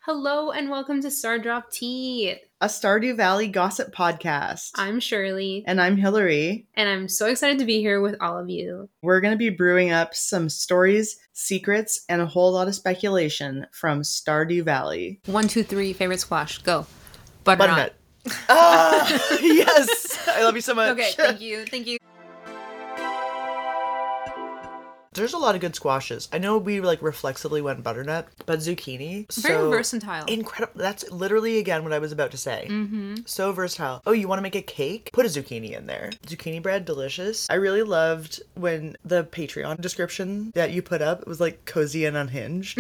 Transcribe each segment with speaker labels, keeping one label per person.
Speaker 1: Hello and welcome to Star Drop Tea.
Speaker 2: A Stardew Valley gossip podcast.
Speaker 1: I'm Shirley.
Speaker 2: And I'm Hillary.
Speaker 1: And I'm so excited to be here with all of you.
Speaker 2: We're going to be brewing up some stories, secrets, and a whole lot of speculation from Stardew Valley.
Speaker 1: 1, 2, 3, favorite squash. Go. Butternut.
Speaker 2: Yes! I love you so much.
Speaker 1: Okay, thank you.
Speaker 2: There's a lot of good squashes. I know we reflexively went butternut, but zucchini.
Speaker 1: Very versatile.
Speaker 2: Incredible. That's literally, again, what I was about to say. Mm-hmm. So versatile. Oh, you want to make a cake? Put a zucchini in there. Zucchini bread, delicious. I really loved when the Patreon description that you put up, it was like cozy and unhinged.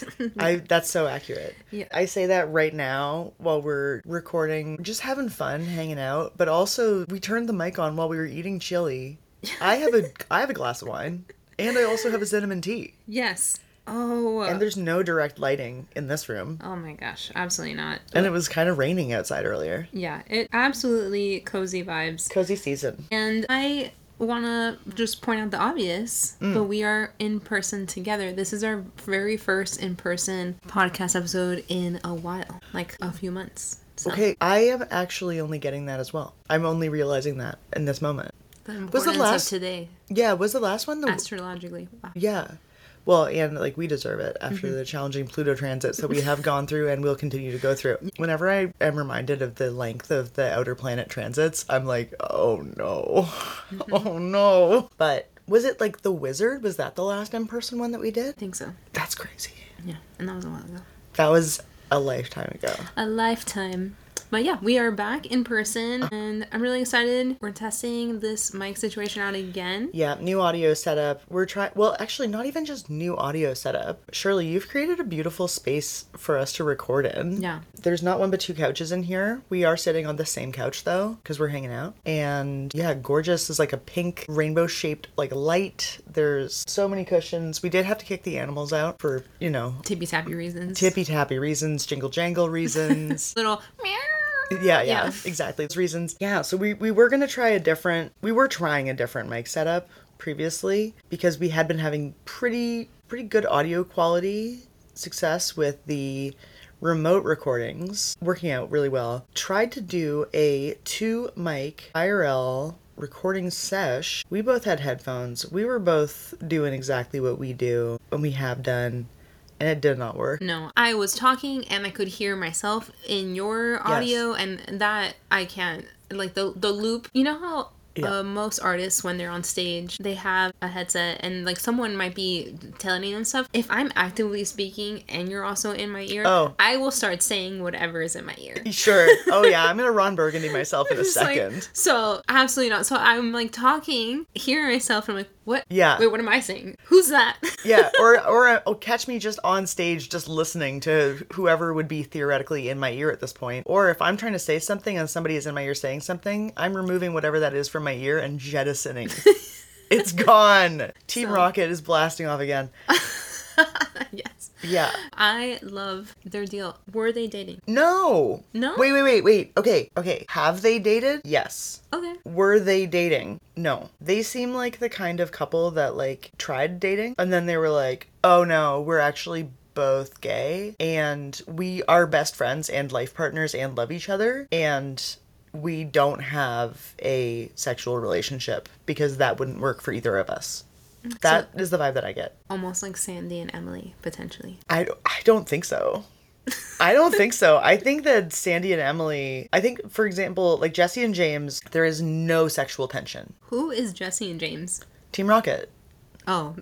Speaker 2: That's so accurate.
Speaker 1: Yeah.
Speaker 2: I say that right now while we're recording, just having fun, hanging out, but also we turned the mic on while we were eating chili. I have a glass of wine. And I also have a cinnamon tea.
Speaker 1: Yes. Oh.
Speaker 2: And there's no direct lighting in this room.
Speaker 1: Oh my gosh, absolutely not.
Speaker 2: And it was kind of raining outside earlier.
Speaker 1: Yeah, it absolutely cozy vibes.
Speaker 2: Cozy season.
Speaker 1: And I want to just point out the obvious, but we are in person together. This is our very first in-person podcast episode in a while, like a few months. So.
Speaker 2: Okay, I am actually only getting that as well. I'm only realizing that in this moment.
Speaker 1: The importance of today.
Speaker 2: Yeah, was the last one
Speaker 1: astrologically? Wow.
Speaker 2: Yeah. Well, and we deserve it after the challenging Pluto transits that we have gone through and will continue to go through. Whenever I am reminded of the length of the outer planet transits, I'm like, oh no. Oh no. But was it the Wizard? Was that the last in-person one that we did?
Speaker 1: I think so.
Speaker 2: That's crazy.
Speaker 1: Yeah, and that was a while ago.
Speaker 2: That was a lifetime ago.
Speaker 1: A lifetime. But yeah, we are back in person, and I'm really excited. We're testing this mic situation out again.
Speaker 2: Yeah, new audio setup. We're trying, well, actually, not even just new audio setup. Shirley, you've created a beautiful space for us to record in.
Speaker 1: Yeah.
Speaker 2: There's not one but two couches in here. We are sitting on the same couch, though, because we're hanging out. And yeah, gorgeous is a pink rainbow-shaped, light. There's so many cushions. We did have to kick the animals out for,
Speaker 1: tippy-tappy reasons.
Speaker 2: Tippy-tappy reasons, jingle-jangle reasons.
Speaker 1: Little meow.
Speaker 2: Yeah, exactly. It's reasons. Yeah, so we were going to try we were trying a different mic setup previously because we had been having pretty good audio quality success with the remote recordings, working out really well. Tried to do a 2-mic IRL recording sesh. We both had headphones. We were both doing exactly what we do and we have done. And it did not work.
Speaker 1: No, I was talking and I could hear myself in your audio, and that I can't. The loop. You know how most artists, when they're on stage, they have a headset and someone might be telling them stuff. If I'm actively speaking and you're also in my ear, I will start saying whatever is in my ear.
Speaker 2: Sure. Oh yeah, I'm gonna Ron Burgundy myself in a second.
Speaker 1: So absolutely not. So I'm talking, hearing myself, and I'm like, what?
Speaker 2: Yeah.
Speaker 1: Wait, what am I saying? Who's that?
Speaker 2: Yeah, or catch me just on stage just listening to whoever would be theoretically in my ear at this point. Or if I'm trying to say something and somebody is in my ear saying something, I'm removing whatever that is from my ear and jettisoning. It's gone. Team Rocket is blasting off again.
Speaker 1: Yes.
Speaker 2: Yeah.
Speaker 1: I love their deal. Were they dating?
Speaker 2: No.
Speaker 1: No?
Speaker 2: Wait. Okay. Have they dated? Yes.
Speaker 1: Okay.
Speaker 2: Were they dating? No. They seem like the kind of couple that tried dating and then they were like, oh no, we're actually both gay and we are best friends and life partners and love each other and we don't have a sexual relationship because that wouldn't work for either of us. That is the vibe that I get.
Speaker 1: Almost like Sandy and Emily, potentially.
Speaker 2: I don't think so. I don't think so. I think that Sandy and Emily, for example, Jesse and James, there is no sexual tension.
Speaker 1: Who is Jesse and James?
Speaker 2: Team Rocket.
Speaker 1: Oh.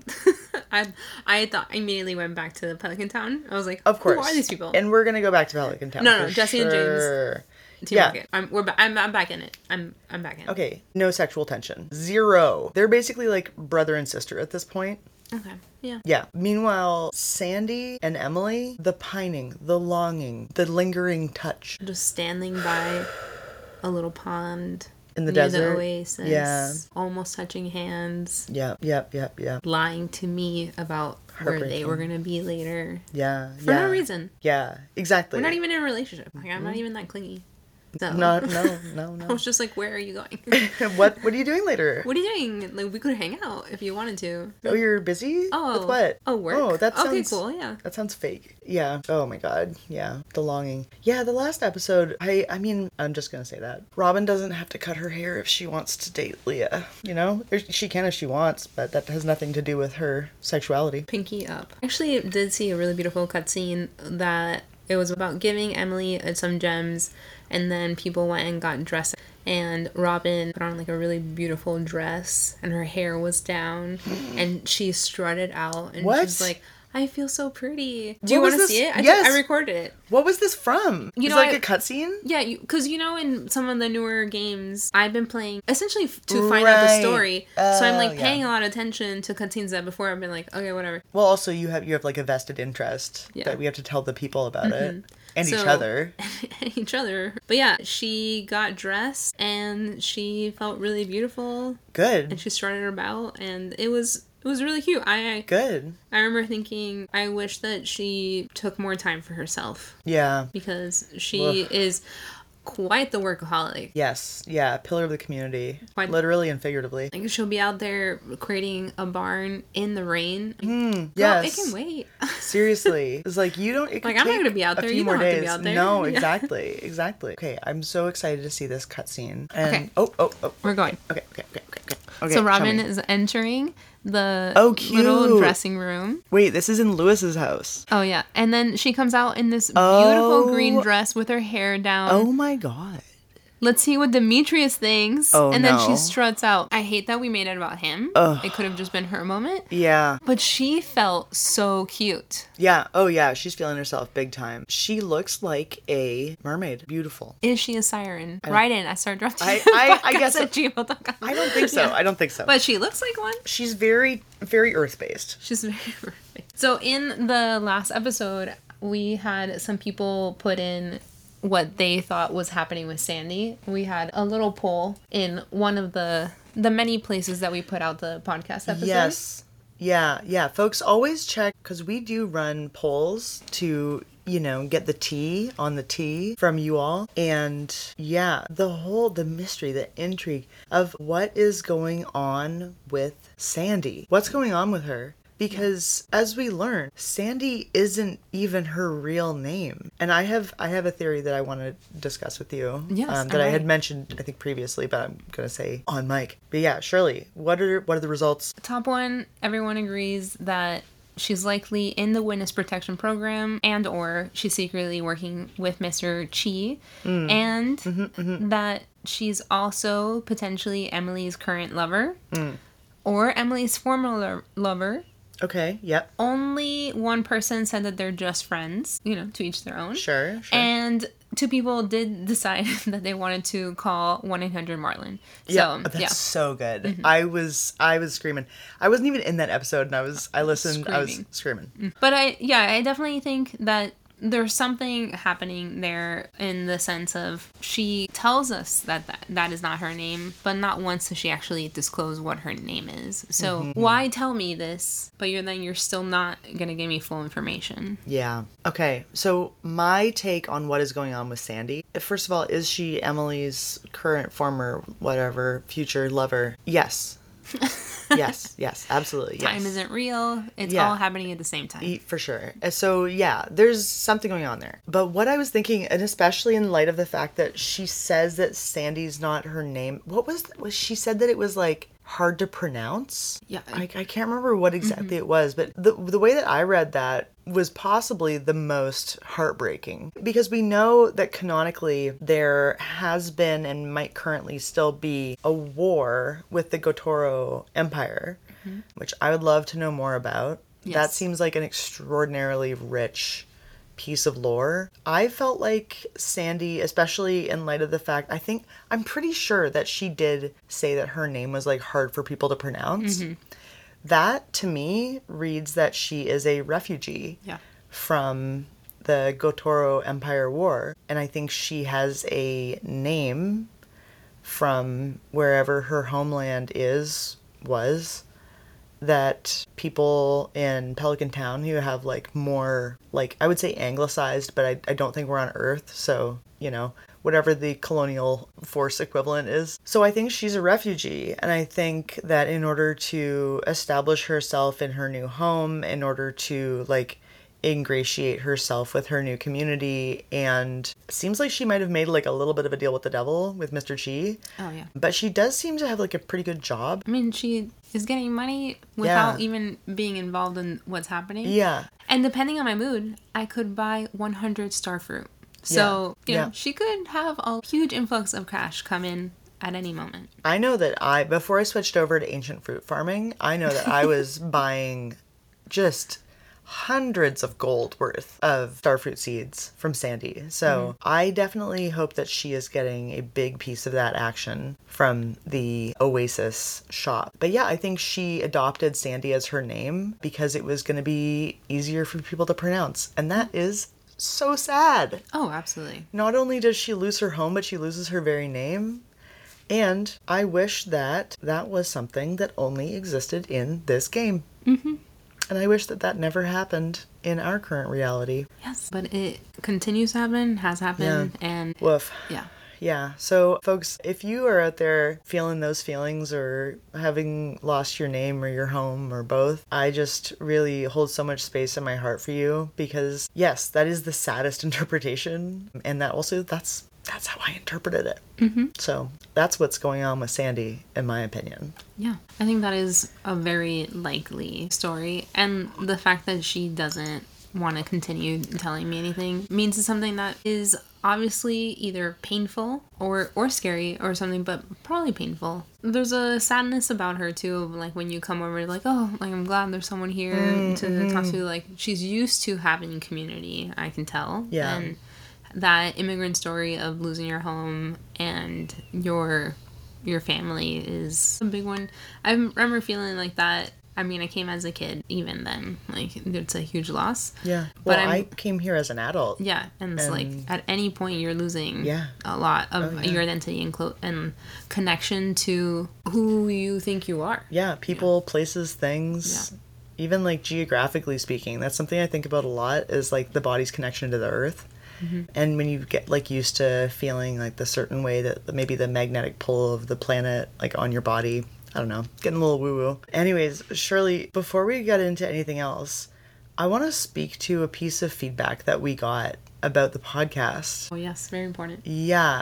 Speaker 1: I thought I immediately went back to Pelican Town. I was like,
Speaker 2: of course.
Speaker 1: Who are these people?
Speaker 2: And we're going to go back to Pelican Town.
Speaker 1: No, Jesse and James. Team Rocket. I'm back in it. I'm back in it.
Speaker 2: Okay. No sexual tension. Zero. They're basically brother and sister at this point.
Speaker 1: Okay. Yeah.
Speaker 2: Yeah. Meanwhile, Sandy and Emily, the pining, the longing, the lingering touch.
Speaker 1: Just standing by a little pond.
Speaker 2: In the desert.
Speaker 1: The oasis.
Speaker 2: Yeah.
Speaker 1: Almost touching hands.
Speaker 2: Yep.
Speaker 1: Lying to me about where they were going to be later.
Speaker 2: Yeah.
Speaker 1: For no reason.
Speaker 2: Yeah. Exactly.
Speaker 1: We're not even in a relationship. I'm not even that clingy. So.
Speaker 2: No.
Speaker 1: I was just like, where are you going?
Speaker 2: What are you doing later?
Speaker 1: What are you doing? Like, we could hang out if you wanted to.
Speaker 2: Oh, you're busy?
Speaker 1: Oh.
Speaker 2: With what?
Speaker 1: Oh, work?
Speaker 2: Oh, that sounds...
Speaker 1: Okay, cool, yeah.
Speaker 2: That sounds fake. Yeah. Oh my god. Yeah. The longing. Yeah, the last episode, I mean, I'm just gonna say that. Robin doesn't have to cut her hair if she wants to date Leah, you know? She can if she wants, but that has nothing to do with her sexuality.
Speaker 1: Pinky up. Actually, did see a really beautiful cutscene that it was about giving Emily some gems, and then people went and got dressed. And Robin put on like a really beautiful dress, and her hair was down, and she strutted out, and she's like, I feel so pretty. Do you want to see it? I recorded it.
Speaker 2: What was this from? You know, like a cutscene?
Speaker 1: Yeah, because in some of the newer games, I've been playing essentially to find out the story. So I'm like paying a lot of attention to cutscenes that before I've been like, okay, whatever.
Speaker 2: Well, also you have like a vested interest that we have to tell the people about it. And each other.
Speaker 1: Each other. But yeah, she got dressed and she felt really beautiful.
Speaker 2: Good.
Speaker 1: And she strutted about, and it was really cute.
Speaker 2: Good.
Speaker 1: I remember thinking, I wish that she took more time for herself.
Speaker 2: Yeah.
Speaker 1: Because she is quite the workaholic.
Speaker 2: Yes. Yeah. Pillar of the community. Literally and figuratively.
Speaker 1: Like, she'll be out there creating a barn in the rain.
Speaker 2: Yes.
Speaker 1: It can wait.
Speaker 2: Seriously. It's like, you don't...
Speaker 1: I'm not going to be out there. You don't have to be out there.
Speaker 2: No, exactly. Exactly. Okay, I'm so excited to see this cutscene. And... Okay.
Speaker 1: We're going.
Speaker 2: Okay.
Speaker 1: So Robin is entering the little dressing room.
Speaker 2: Wait, this is in Lewis's house.
Speaker 1: Oh, yeah. And then she comes out in this beautiful green dress with her hair down.
Speaker 2: Oh, my God.
Speaker 1: Let's see what Demetrius thinks.
Speaker 2: Oh,
Speaker 1: and then she struts out. I hate that we made it about him. Ugh. It could have just been her moment.
Speaker 2: Yeah.
Speaker 1: But she felt so cute.
Speaker 2: Yeah. Oh, yeah. She's feeling herself big time. She looks like a mermaid. Beautiful.
Speaker 1: Is she a siren? Write in. I start drafting.
Speaker 2: I guess
Speaker 1: at gmail.com.
Speaker 2: I don't think so. Yeah. I don't think so.
Speaker 1: But she looks like one.
Speaker 2: She's very, very earth-based.
Speaker 1: She's very earth-based. So in the last episode, we had some people put in what they thought was happening with Sandy. We had a little poll in one of the many places that we put out the podcast episodes.
Speaker 2: Yes. Yeah. Folks, always check, because we do run polls to, get the tea on the tea from you all. And yeah, the mystery, the intrigue of what is going on with Sandy. What's going on with her? Because as we learn, Sandy isn't even her real name. And I have a theory that I want to discuss with you.
Speaker 1: Yes,
Speaker 2: that I had mentioned, I think, previously, but I'm going to say on mic. But yeah, Shirley, what are the results?
Speaker 1: Top one, everyone agrees that she's likely in the witness protection program, and or she's secretly working with Mr. Chi, and that she's also potentially Emily's current lover, or Emily's former lover.
Speaker 2: Okay, yep.
Speaker 1: Only one person said that they're just friends, to each their own.
Speaker 2: Sure.
Speaker 1: And 2 people did decide that they wanted to call 1-800-Marlin. So,
Speaker 2: that's so good. Mm-hmm. I was screaming. I wasn't even in that episode, and I listened. Screaming. I was screaming.
Speaker 1: But I definitely think that there's something happening there, in the sense of she tells us that is not her name, but not once does she actually disclose what her name is. So why tell me this, but you're still not gonna give me full information?
Speaker 2: Yeah. Okay. So my take on what is going on with Sandy. First of all, is she Emily's current, former, whatever, future lover? Yes. Yes, absolutely. Yes.
Speaker 1: Time isn't real. It's all happening at the same time.
Speaker 2: For sure. So, yeah, there's something going on there. But what I was thinking, and especially in light of the fact that she says that Sandy's not her name, what was she said that it was like hard to pronounce?
Speaker 1: Yeah.
Speaker 2: I can't remember what exactly it was, but the way that I read that was possibly the most heartbreaking, because we know that canonically there has been and might currently still be a war with the Gotoro Empire, which I would love to know more about. Yes. That seems like an extraordinarily rich piece of lore. I felt like Sandy, especially in light of the fact, I'm pretty sure that she did say that her name was like hard for people to pronounce. That, to me, reads that she is a refugee from the Gotoro Empire War. And I think she has a name from wherever her homeland was, that people in Pelican Town who have like more, like, I would say anglicized, but I don't think we're on Earth. So, whatever the colonial force equivalent is. So I think she's a refugee, and I think that in order to establish herself in her new home, in order to like ingratiate herself with her new community, and it seems like she might have made like a little bit of a deal with the devil with Mr. Chi.
Speaker 1: Oh yeah.
Speaker 2: But she does seem to have like a pretty good job.
Speaker 1: I mean, she is getting money without even being involved in what's happening.
Speaker 2: Yeah.
Speaker 1: And depending on my mood, I could buy 100 starfruit. So, you know, she could have a huge influx of cash come in at any moment.
Speaker 2: I know that before I switched over to ancient fruit farming, I know that I was buying just hundreds of gold worth of starfruit seeds from Sandy. So I definitely hope that she is getting a big piece of that action from the Oasis shop. But yeah, I think she adopted Sandy as her name because it was going to be easier for people to pronounce. And that is so sad.
Speaker 1: Oh, absolutely.
Speaker 2: Not only does she lose her home, but she loses her very name. And I wish that that was something that only existed in this game. Mm-hmm. And I wish that that never happened in our current reality.
Speaker 1: Yes, but it continues to happen, has happened, and...
Speaker 2: Woof.
Speaker 1: Yeah.
Speaker 2: Yeah. So, folks, if you are out there feeling those feelings or having lost your name or your home or both, I just really hold so much space in my heart for you because, yes, that is the saddest interpretation. And that also, that's how I interpreted it. Mm-hmm. So that's what's going on with Sandy, in my opinion.
Speaker 1: Yeah, I think that is a very likely story. And the fact that she doesn't want to continue telling me anything means it's something that is obviously either painful or scary or something, but probably painful. There's a sadness about her too, like when you come over, like, oh, like I'm glad there's someone here to talk to. Like she's used to having community, I can tell.
Speaker 2: Yeah.
Speaker 1: And that immigrant story of losing your home and your family is a big one. I remember feeling like that. I mean, I came as a kid even then. Like, it's a huge loss.
Speaker 2: Yeah. Well, I came here as an adult.
Speaker 1: Yeah. And it's like, at any point, you're losing a lot of your identity and connection to who you think you are.
Speaker 2: Yeah. People, places, things. Yeah. Even, like, geographically speaking. That's something I think about a lot is, like, the body's connection to the earth. Mm-hmm. And when you get like used to feeling like the certain way that maybe the magnetic pull of the planet like on your body, I don't know, getting a little woo-woo. Anyways, Shirley, before we get into anything else, I want to speak to a piece of feedback that we got about the podcast.
Speaker 1: Oh yes, very important.
Speaker 2: Yeah.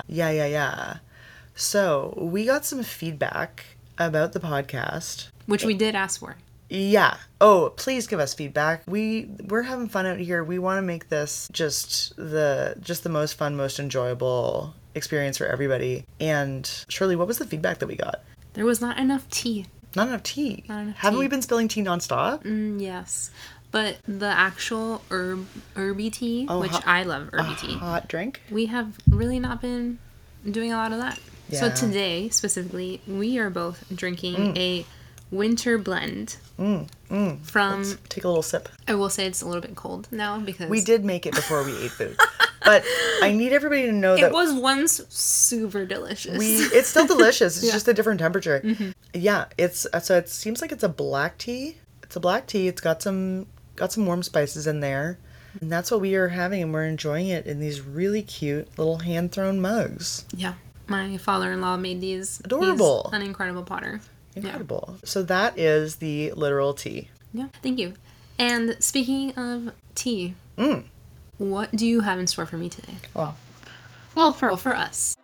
Speaker 2: So we got some feedback about the podcast,
Speaker 1: which we did ask for.
Speaker 2: Yeah. Oh, please give us feedback. We're having fun out here. We want to make this just the most fun, most enjoyable experience for everybody. And Shirley, what was the feedback that we got?
Speaker 1: There was not enough tea.
Speaker 2: Not enough tea. Haven't we been spilling tea nonstop?
Speaker 1: Yes. But the actual herby tea, which I love herby tea.
Speaker 2: Hot drink?
Speaker 1: We have really not been doing a lot of that. Yeah. So today, specifically, we are both drinking a winter blend from...
Speaker 2: Let's take a little sip.
Speaker 1: I will say it's a little bit cold now because...
Speaker 2: We did make it before we ate food. But I need everybody to know that...
Speaker 1: It was once super delicious.
Speaker 2: It's still delicious. It's just a different temperature. Mm-hmm. Yeah, so it seems like it's a black tea. It's a black tea. It's got some warm spices in there. And that's what we are having, and we're enjoying it in these really cute little hand-thrown mugs.
Speaker 1: Yeah. My father-in-law made these.
Speaker 2: Adorable.
Speaker 1: He's an incredible potter.
Speaker 2: Incredible. Yeah. So that is the literal tea.
Speaker 1: Yeah, thank you. And speaking of tea, what do you have in store for me today? Well, for us.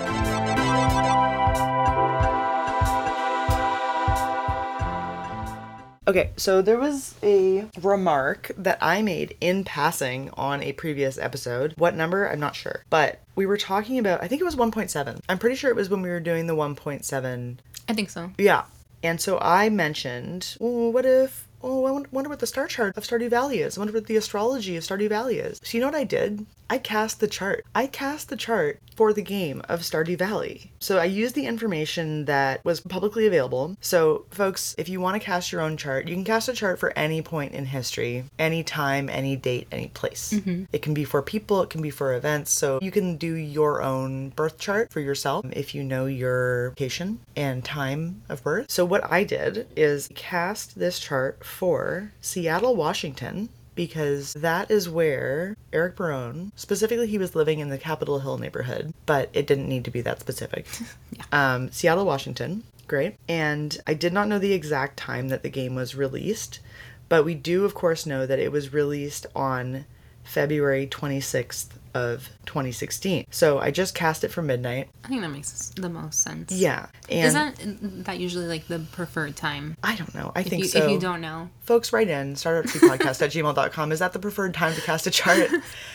Speaker 2: Okay, so there was a remark that I made in passing on a previous episode. What number? I'm not sure. But we were talking about, I think it was 1.7. I'm pretty sure it was when we were doing the 1.7.
Speaker 1: I think so.
Speaker 2: Yeah. And so I mentioned, I wonder what the star chart of Stardew Valley is. I wonder what the astrology of Stardew Valley is. So you know what I did? I cast the chart. I cast the chart for the game of Stardew Valley. So I used the information that was publicly available. So folks, if you want to cast your own chart, you can cast a chart for any point in history, any time, any date, any place. Mm-hmm. It can be for people, it can be for events. So you can do your own birth chart for yourself if you know your location and time of birth. So what I did is cast this chart for Seattle, Washington, because that is where Eric Barone. Specifically, he was living in the Capitol Hill neighborhood, but it didn't need to be that specific. Yeah. Seattle, Washington. Great. And I did not know the exact time that the game was released, but we do, of course, know that it was released on February 26th of 2016. So I just cast it for midnight.
Speaker 1: I think that makes the most sense.
Speaker 2: Yeah. And
Speaker 1: isn't that usually like the preferred time?
Speaker 2: I don't know. I think so.
Speaker 1: If you don't know.
Speaker 2: Folks, write in, startup2podcast@gmail.com. Is that the preferred time to cast a chart?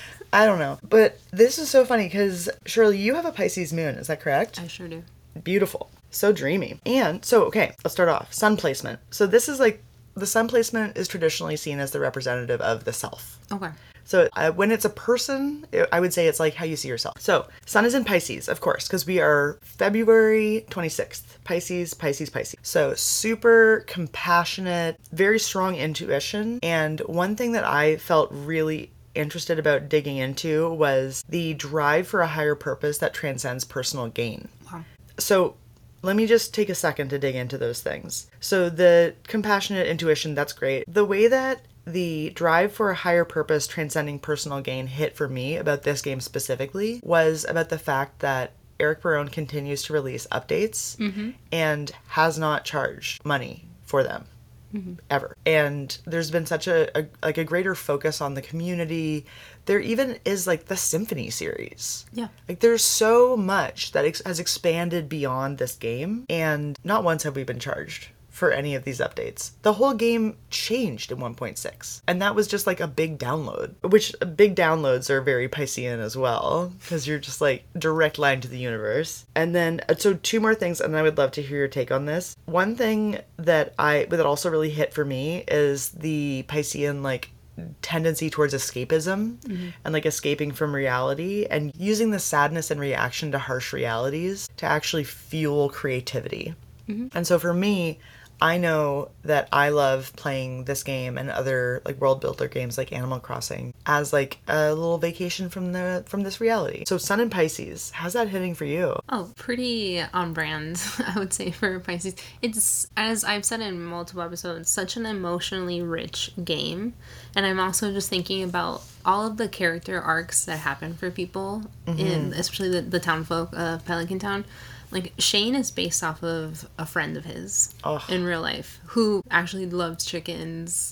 Speaker 2: I don't know. But this is so funny because, Shirley, you have a Pisces moon. Is that correct?
Speaker 1: I sure do. Beautiful.
Speaker 2: So dreamy. And so, okay, let's start off. Sun placement. So this is like, the sun placement is traditionally seen as the representative of the self.
Speaker 1: Okay.
Speaker 2: So when it's a person, I would say it's like how you see yourself. So sun is in Pisces, of course, because we are February 26th. Pisces, Pisces, Pisces. So super compassionate, very strong intuition. And one thing that I felt really interested about digging into was the drive for a higher purpose that transcends personal gain.
Speaker 1: Wow.
Speaker 2: So let me just take a second to dig into those things. So the compassionate intuition, that's great. The way that the drive for a higher purpose transcending personal gain hit for me about this game specifically was about the fact that Eric Barone continues to release updates and has not charged money for them. Ever. And there's been such a greater focus on the community. There even is like the Symphony series.
Speaker 1: Yeah.
Speaker 2: Like there's so much that has expanded beyond this game, and not once have we been charged for any of these updates. The whole game changed in 1.6, and that was just like a big download, which big downloads are very Piscean as well, because you're just like direct line to the universe. And then, so 2 more things, and I would love to hear your take on this. One thing that also really hit for me is the Piscean like tendency towards escapism and like escaping from reality and using the sadness and reaction to harsh realities to actually fuel creativity. And so for me, I know that I love playing this game and other like world builder games like Animal Crossing as like a little vacation from this reality. So Sun in Pisces, how's that hitting for you?
Speaker 1: Oh, pretty on brand, I would say, for Pisces. It's, as I've said in multiple episodes, such an emotionally rich game. And I'm also just thinking about all of the character arcs that happen for people, in especially the townfolk of Pelican Town. Like, Shane is based off of a friend of his in real life who actually loves chickens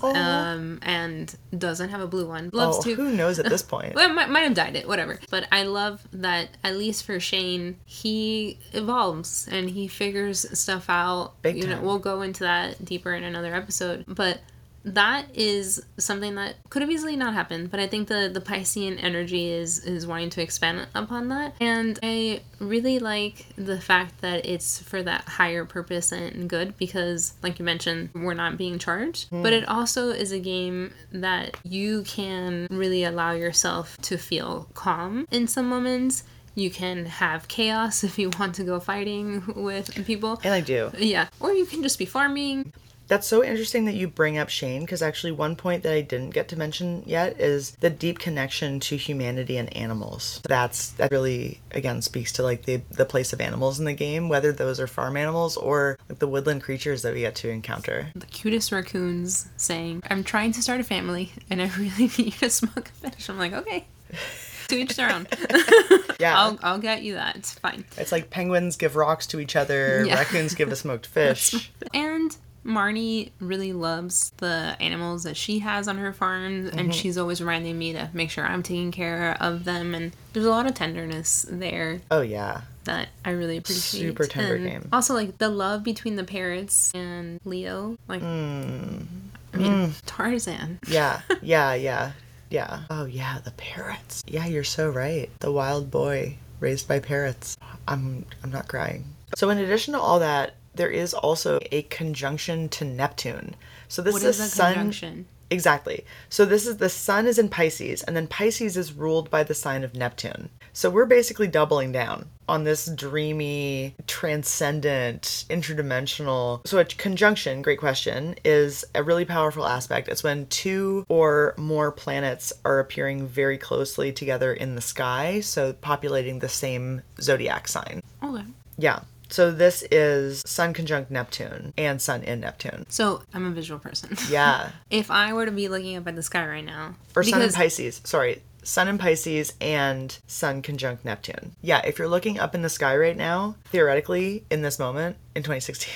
Speaker 1: and doesn't have a blue one. Loves to.
Speaker 2: Who knows at this point?
Speaker 1: Well, might have died it, whatever. But I love that, at least for Shane, he evolves and he figures stuff out.
Speaker 2: Big time.
Speaker 1: We'll go into that deeper in another episode. But that is something that could have easily not happened, but I think the Piscean energy is wanting to expand upon that. And I really like the fact that it's for that higher purpose and good, because, like you mentioned, we're not being charged. But it also is a game that you can really allow yourself to feel calm in some moments. You can have chaos if you want to go fighting with people.
Speaker 2: And I do.
Speaker 1: Yeah. Or you can just be farming.
Speaker 2: That's so interesting that you bring up Shane, because actually one point that I didn't get to mention yet is the deep connection to humanity and animals. That really, again, speaks to like the place of animals in the game, whether those are farm animals or like the woodland creatures that we get to encounter.
Speaker 1: The cutest raccoons saying, "I'm trying to start a family and I really need you to smoke a fish." I'm like, okay. To each their own. Yeah. I'll get you that. It's fine.
Speaker 2: It's like penguins give rocks to each other, raccoons give a smoked fish.
Speaker 1: And Marnie really loves the animals that she has on her farm, and she's always reminding me to make sure I'm taking care of them, and there's a lot of tenderness there.
Speaker 2: Oh, yeah.
Speaker 1: That I really appreciate.
Speaker 2: Super tender game.
Speaker 1: Also, like, the love between the parrots and Leo. Like, I mean, Tarzan.
Speaker 2: Yeah. Oh, yeah, the parrots. Yeah, you're so right. The wild boy raised by parrots. I'm not crying. So in addition to all that, there is also a conjunction to Neptune. So this is a sun.
Speaker 1: Conjunction?
Speaker 2: Exactly. So this is the sun is in Pisces, and then Pisces is ruled by the sign of Neptune. So we're basically doubling down on this dreamy, transcendent, interdimensional. So a conjunction, great question, is a really powerful aspect. It's when 2 or more planets are appearing very closely together in the sky, so populating the same zodiac sign.
Speaker 1: Okay.
Speaker 2: Yeah. So this is Sun conjunct Neptune and Sun in Neptune.
Speaker 1: So I'm a visual person.
Speaker 2: Yeah.
Speaker 1: If I were to be looking up at the sky right now.
Speaker 2: Or Sun in Pisces. Sorry. Sun in Pisces and Sun conjunct Neptune. Yeah, if you're looking up in the sky right now, theoretically, in this moment, in 2016.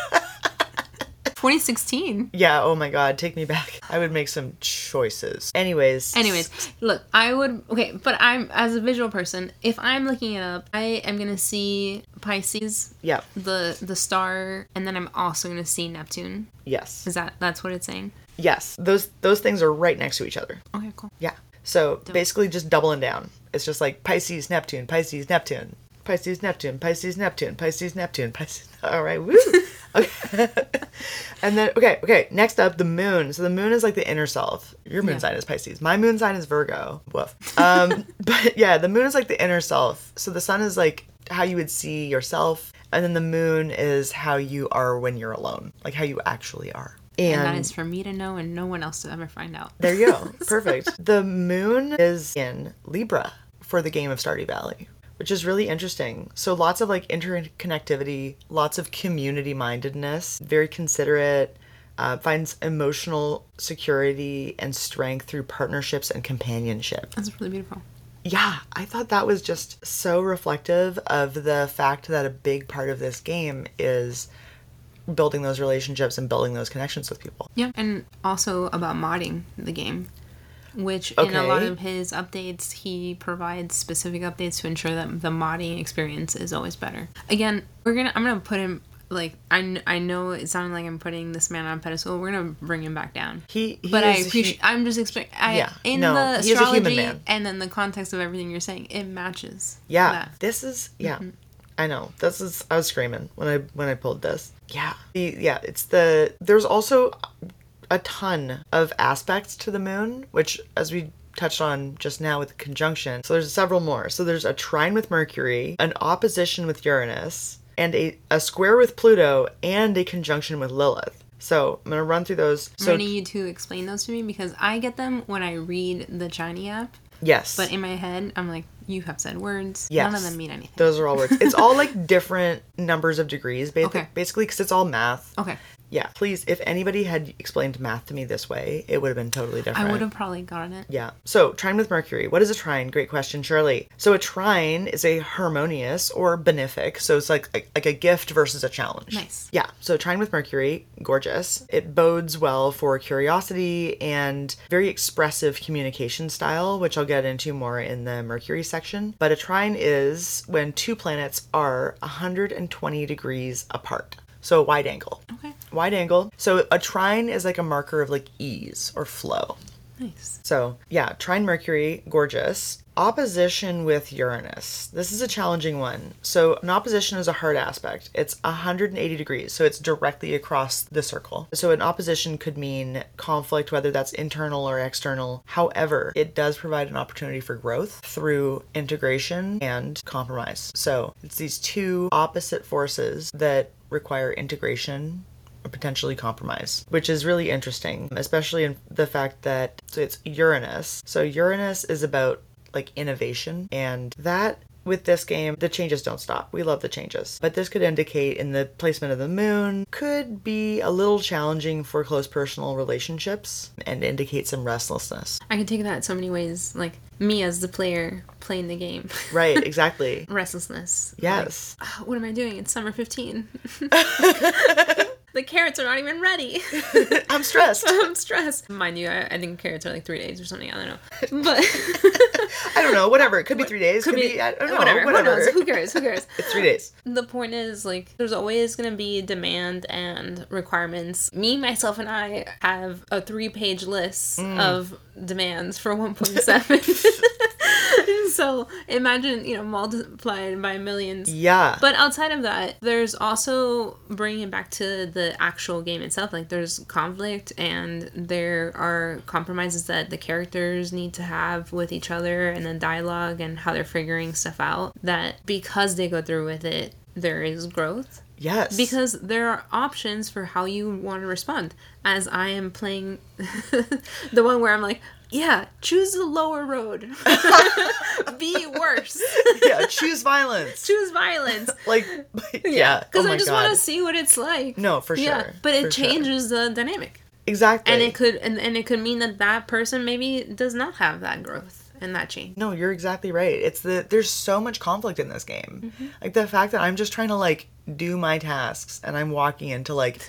Speaker 1: 2016?
Speaker 2: Yeah, oh my god, take me back. I would make some choices. Anyways,
Speaker 1: look, I would... Okay, but I'm, as a visual person, if I'm looking it up, I am going to see Pisces,
Speaker 2: yeah,
Speaker 1: the star, and then I'm also going to see Neptune.
Speaker 2: Yes.
Speaker 1: That's what it's saying?
Speaker 2: Yes, those things are right next to each other.
Speaker 1: Okay, cool.
Speaker 2: Yeah, so basically just doubling down. It's just like Pisces, Neptune, Pisces, Neptune, Pisces, Neptune, Pisces, Neptune, Pisces, Neptune, Pisces. All right, woo! Okay. And then, okay, next up, the moon. So the moon is like the inner self. Your moon sign is Pisces. My moon sign is Virgo. Woof. But yeah, the moon is like the inner self. So the sun is like how you would see yourself. And then the moon is how you are when you're alone. Like how you actually are.
Speaker 1: And that is for me to know and no one else to ever find out.
Speaker 2: There you go. Perfect. The moon is in Libra for the game of Stardew Valley, which is really interesting. So lots of like interconnectivity, lots of community mindedness, very considerate, finds emotional security and strength through partnerships and companionship.
Speaker 1: That's really beautiful.
Speaker 2: Yeah, I thought that was just so reflective of the fact that a big part of this game is building those relationships and building those connections with people.
Speaker 1: Yeah, and also about modding the game, which in a lot of his updates, he provides specific updates to ensure that the modding experience is always better. Again, I'm gonna put him, like, I know it sounded like I'm putting this man on a pedestal. We're gonna bring him back down. I appreciate. I'm just expecting. The astrology and then the context of everything you're saying, it matches.
Speaker 2: Yeah,
Speaker 1: that.
Speaker 2: This is I know. I was screaming when I pulled this. Yeah. There's also a ton of aspects to the moon, which, as we touched on just now with the conjunction, so there's several more. So there's a trine with Mercury, an opposition with Uranus, and a square with Pluto, and a conjunction with Lilith. So I'm going to run through those.
Speaker 1: I need you to explain those to me because I get them when I read the Chiny app.
Speaker 2: Yes.
Speaker 1: But in my head, I'm like, you have said words.
Speaker 2: Yes.
Speaker 1: None of them mean anything.
Speaker 2: Those are all words. It's all like different numbers of degrees, basically, because it's all math.
Speaker 1: Okay.
Speaker 2: Yeah. Please, if anybody had explained math to me this way, it would have been totally different.
Speaker 1: I would have probably gotten it.
Speaker 2: Yeah. So, trine with Mercury. What is a trine? Great question, Shirley. So, a trine is a harmonious or benefic. So, it's like a gift versus a challenge.
Speaker 1: Nice.
Speaker 2: Yeah. So, trine with Mercury, gorgeous. It bodes well for curiosity and very expressive communication style, which I'll get into more in the Mercury section. But a trine is when two planets are 120 degrees apart. So a wide angle.
Speaker 1: Okay.
Speaker 2: Wide angle. So a trine is like a marker of like ease or flow.
Speaker 1: Nice.
Speaker 2: So yeah, trine Mercury, gorgeous. Opposition with Uranus. This is a challenging one. So an opposition is a hard aspect. It's 180 degrees, so it's directly across the circle. So an opposition could mean conflict, whether that's internal or external. However, it does provide an opportunity for growth through integration and compromise. So it's these two opposite forces that require integration or potentially compromise, which is really interesting, especially in the fact that it's Uranus. So Uranus is about like innovation, and that with this game, the changes don't stop. We love the changes. But this could indicate in the placement of the moon could be a little challenging for close personal relationships and indicate some restlessness.
Speaker 1: I can take that so many ways, like me as the player playing the game.
Speaker 2: Right, exactly.
Speaker 1: Restlessness.
Speaker 2: Yes.
Speaker 1: Like, what am I doing? It's summer 15. The carrots are not even ready.
Speaker 2: I'm stressed.
Speaker 1: Mind you, I think carrots are like 3 days or something. I don't know. But
Speaker 2: I don't know. Whatever. It could be 3 days. Could be I don't know. Whatever.
Speaker 1: Who knows? Who cares?
Speaker 2: It's 3 days.
Speaker 1: The point is, like, there's always going to be demand and requirements. Me, myself, and I have a 3-page list of demands for 1.7. So imagine, multiplied by millions.
Speaker 2: Yeah.
Speaker 1: But outside of that, there's also bringing it back to the actual game itself. Like, there's conflict and there are compromises that the characters need to have with each other, and then dialogue and how they're figuring stuff out. That because they go through with it, there is growth.
Speaker 2: Yes.
Speaker 1: Because there are options for how you want to respond. As I am playing the one where I'm like, yeah, choose the lower road. Be worse.
Speaker 2: Yeah, choose violence. Like, yeah.
Speaker 1: Because I just want to see what it's like.
Speaker 2: No, for sure.
Speaker 1: Yeah, but it changes the dynamic.
Speaker 2: Exactly.
Speaker 1: And it could mean that person maybe does not have that growth. and that changed.
Speaker 2: No, you're exactly right. There's so much conflict in this game. Like the fact that I'm just trying to like do my tasks and I'm walking into like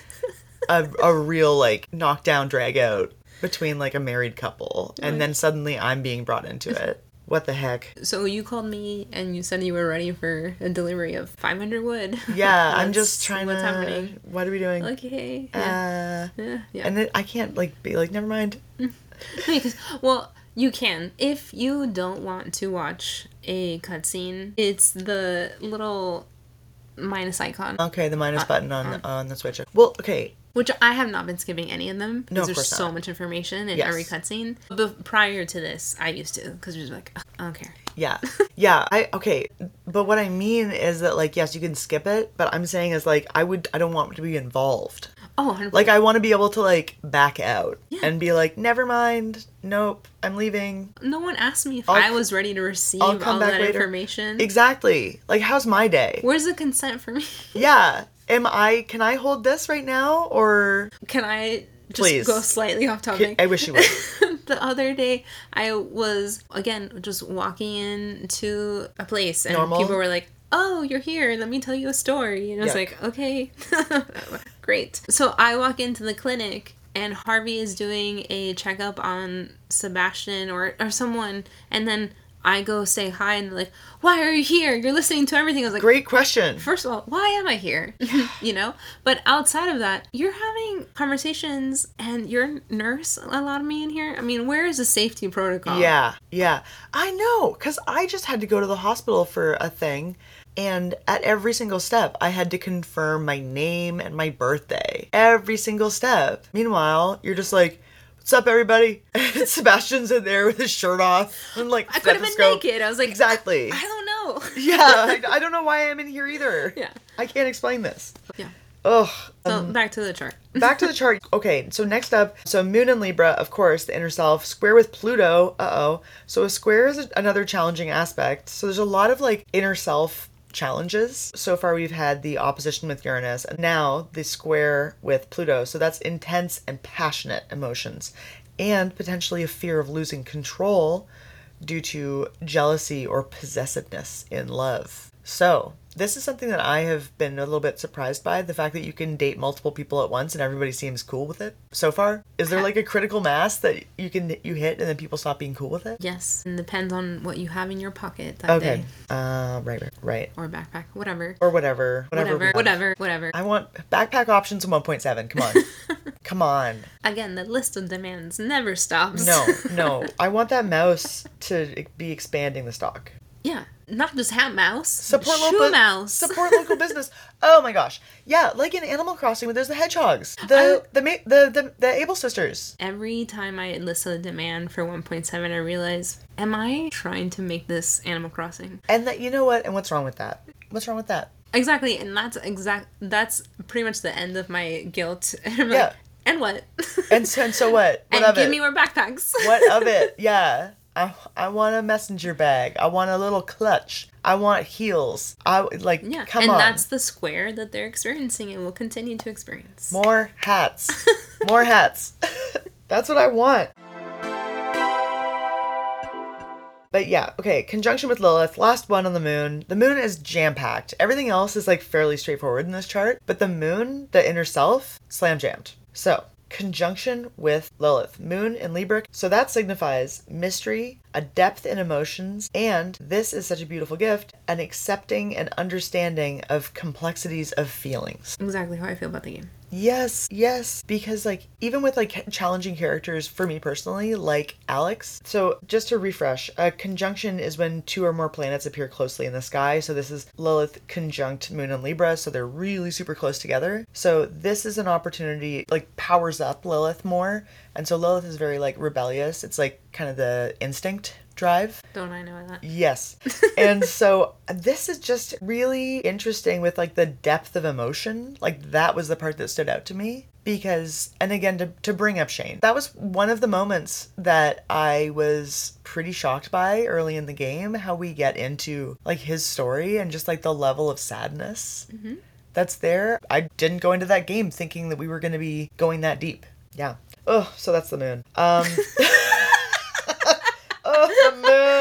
Speaker 2: a real like knockdown drag out between like a married couple, and then suddenly I'm being brought into it. What the heck?
Speaker 1: So you called me and you said you were ready for a delivery of 500 wood.
Speaker 2: Yeah, I'm just trying
Speaker 1: what's
Speaker 2: to...
Speaker 1: happening?
Speaker 2: What are we doing?
Speaker 1: Okay.
Speaker 2: Yeah. And then I can't like be like, never mind.
Speaker 1: Because, well, you can. If you don't want to watch a cutscene, it's the little minus icon.
Speaker 2: Okay, the minus button on the Switch. Well, okay.
Speaker 1: Which I have not been skipping any of them. Because there's so much information in every cutscene. But prior to this, I used to. Because you're just like, I don't care.
Speaker 2: Yeah. Yeah. Okay. But what I mean is that, like, yes, you can skip it. But I'm saying is, like, I don't want to be involved.
Speaker 1: Oh, 100%.
Speaker 2: Like, I want to be able to, like, back out. And be like, never mind. Nope. I'm leaving.
Speaker 1: No one asked me if I was ready to receive all that information.
Speaker 2: Exactly. Like, how's my day?
Speaker 1: Where's the consent for me?
Speaker 2: Yeah. Can I hold this right now, or...
Speaker 1: Can I just go slightly off topic?
Speaker 2: I wish you would.
Speaker 1: The other day, I was, again, just walking into a place, and people were like, oh, you're here, let me tell you a story. And I was like, okay, great. So I walk into the clinic, and Harvey is doing a checkup on Sebastian or someone, and then I go say hi, and they're like, why are you here? You're listening to everything. I was like,
Speaker 2: great question.
Speaker 1: First of all, why am I here? You know? But outside of that, you're having conversations, and your nurse allowed me in here. I mean, where is the safety protocol?
Speaker 2: Yeah. I know, because I just had to go to the hospital for a thing, and at every single step, I had to confirm my name and my birthday. Every single step. Meanwhile, you're just like, what's up, everybody? And Sebastian's in there with his shirt off and like
Speaker 1: I could have been naked. I was like,
Speaker 2: exactly.
Speaker 1: I don't know.
Speaker 2: Yeah, I don't know why I'm in here either.
Speaker 1: Yeah,
Speaker 2: I can't explain this.
Speaker 1: Yeah.
Speaker 2: Ugh.
Speaker 1: So back to the chart.
Speaker 2: Back to the chart. Okay, so next up, so Moon and Libra, of course, the inner self, square with Pluto. So a square is another challenging aspect. So there's a lot of like inner self challenges. So far we've had the opposition with Uranus, and now the square with Pluto. So that's intense and passionate emotions, and potentially a fear of losing control due to jealousy or possessiveness in love. So this is something that I have been a little bit surprised by, the fact that you can date multiple people at once and everybody seems cool with it so far. Is there like a critical mass that you hit and then people stop being cool with it?
Speaker 1: Yes, and depends on what you have in your pocket that day.
Speaker 2: Right.
Speaker 1: Or backpack, whatever.
Speaker 2: Or whatever.
Speaker 1: Whatever.
Speaker 2: I want backpack options in 1.7. Come on. Come on.
Speaker 1: Again, the list of demands never stops.
Speaker 2: No. I want that mouse to be expanding the stock.
Speaker 1: Yeah. Not just hat mouse.
Speaker 2: Support local business. Oh my gosh. Yeah, like in Animal Crossing where there's the hedgehogs. The Able sisters.
Speaker 1: Every time I list a demand for 1.7, I realize, am I trying to make this Animal Crossing?
Speaker 2: And that, you know what? And what's wrong with that?
Speaker 1: Exactly, and that's pretty much the end of my guilt. And I'm like, and what?
Speaker 2: And so what? What
Speaker 1: and
Speaker 2: of
Speaker 1: give
Speaker 2: it?
Speaker 1: Me more backpacks.
Speaker 2: What of it? Yeah. I want a messenger bag. I want a little clutch. I want heels. Come on.
Speaker 1: And that's the square that they're experiencing and will continue to experience.
Speaker 2: More hats. More hats. That's what I want. But yeah, okay, conjunction with Lilith, last one on the moon. The moon is jam-packed. Everything else is like fairly straightforward in this chart, but the moon, the inner self, slam-jammed. So, conjunction with Lilith, moon in Libra. So that signifies mystery, a depth in emotions, and this is such a beautiful gift, an accepting and understanding of complexities of feelings.
Speaker 1: Exactly how I feel about the game.
Speaker 2: Yes, because like even with like challenging characters for me personally, like Alex. So just to refresh, a conjunction is when two or more planets appear closely in the sky. So this is Lilith conjunct Moon and Libra, so they're really super close together. So this is an opportunity, like powers up Lilith more. And so Lilith is very like rebellious. It's like kind of the instinct drive. Don't I know that? Yes. And so this is just really interesting with like the depth of emotion. Like that was the part that stood out to me. Because, and again, to bring up Shane, that was one of the moments that I was pretty shocked by early in the game, how we get into like his story and just like the level of sadness that's there. I didn't go into that game thinking that we were going to be going that deep. Yeah. Oh, so that's the moon. Oh, the moon.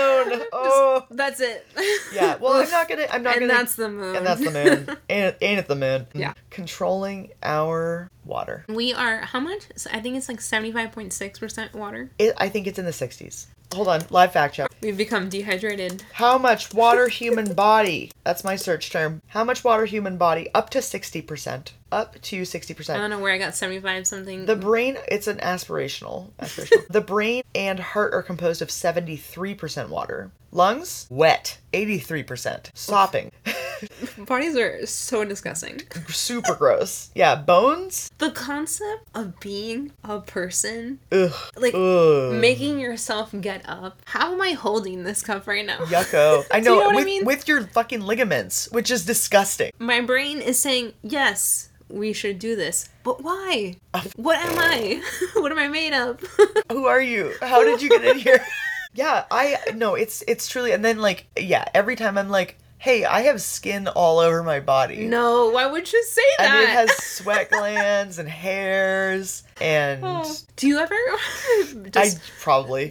Speaker 1: That's it.
Speaker 2: Yeah. Well, I'm not gonna.
Speaker 1: And that's the moon.
Speaker 2: And that's the moon. Ain't it the moon?
Speaker 1: Yeah.
Speaker 2: Controlling our water.
Speaker 1: We are how much? I think it's like 75.6% water.
Speaker 2: I think it's in the 60s. Hold on, live fact check.
Speaker 1: We've become dehydrated.
Speaker 2: How much water human body? That's my search term. How much water human body? Up to 60%. Up to 60%.
Speaker 1: I don't know where I got 75 something.
Speaker 2: The brain, it's an aspirational. The brain and heart are composed of 73% water. Lungs, wet, 83%. Sopping.
Speaker 1: Bodies are so disgusting.
Speaker 2: Super gross. Yeah, bones.
Speaker 1: The concept of being a person,
Speaker 2: Ugh.
Speaker 1: like
Speaker 2: Ugh.
Speaker 1: making yourself get up. How am I holding this cup right now?
Speaker 2: Yucko. I know.
Speaker 1: Do you know what I mean?
Speaker 2: With your fucking ligaments, which is disgusting.
Speaker 1: My brain is saying, yes, we should do this. But why? What am I? What am I made of?
Speaker 2: Who are you? How did you get in here? Yeah, it's truly, and then like, yeah, every time I'm like, hey, I have skin all over my body.
Speaker 1: No, why would you say that?
Speaker 2: And it has sweat glands and hairs and... Oh.
Speaker 1: Do you ever...
Speaker 2: I probably...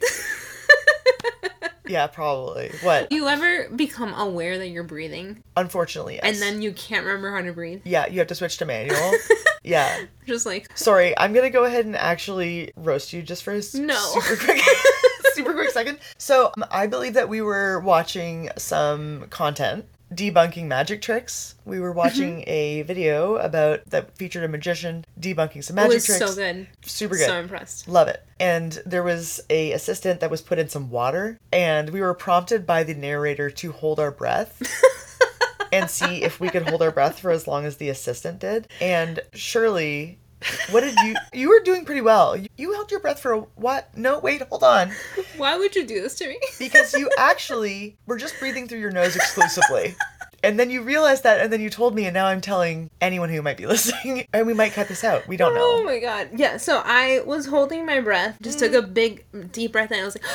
Speaker 2: Yeah, probably. What?
Speaker 1: Do you ever become aware that you're breathing?
Speaker 2: Unfortunately, yes.
Speaker 1: And then you can't remember how to breathe?
Speaker 2: Yeah, you have to switch to manual. Yeah.
Speaker 1: Just like...
Speaker 2: Sorry, I'm gonna go ahead and actually roast you just for a super quick second. So, I believe that we were watching some content debunking magic tricks. We were watching a video that featured a magician debunking some magic tricks.
Speaker 1: It was so good.
Speaker 2: Super good.
Speaker 1: So impressed.
Speaker 2: Love it. And there was a assistant that was put in some water, and we were prompted by the narrator to hold our breath. And see if we could hold our breath for as long as the assistant did. And Shirley, what did you were doing pretty well. You held your breath for what? No, wait, hold on.
Speaker 1: Why would you do this to me?
Speaker 2: Because you actually were just breathing through your nose exclusively. And then you realized that, and then you told me, and now I'm telling anyone who might be listening, and we might cut this out. We don't know.
Speaker 1: Oh my god. Yeah, so I was holding my breath, just took a big, deep breath, and I was like...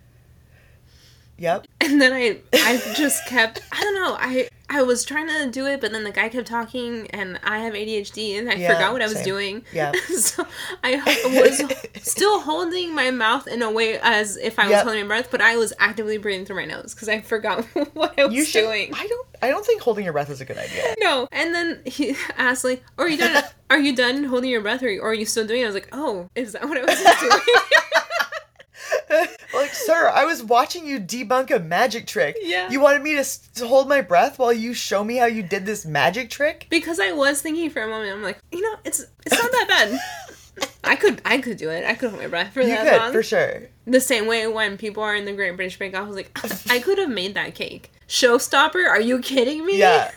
Speaker 2: Yep.
Speaker 1: And then I just kept, I don't know, I was trying to do it, but then the guy kept talking, and I have ADHD, and I forgot what I was doing.
Speaker 2: Yeah.
Speaker 1: So I was still holding my mouth in a way as if I was holding my breath, but I was actively breathing through my nose, because I forgot what I was doing.
Speaker 2: I don't think holding your breath is a good idea.
Speaker 1: No. And then he asked, like, are you done? Are you done holding your breath, or are you still doing it? I was like, oh, is that what I was doing?
Speaker 2: Like, sir, I was watching you debunk a magic trick.
Speaker 1: Yeah.
Speaker 2: You wanted me to hold my breath while you show me how you did this magic trick?
Speaker 1: Because I was thinking for a moment, I'm like, it's not that bad. I could do it. I could hold my breath for that long. You could,
Speaker 2: for sure.
Speaker 1: The same way when people are in the Great British Bake Off, I was like, I could have made that cake. Showstopper? Are you kidding me?
Speaker 2: Yeah.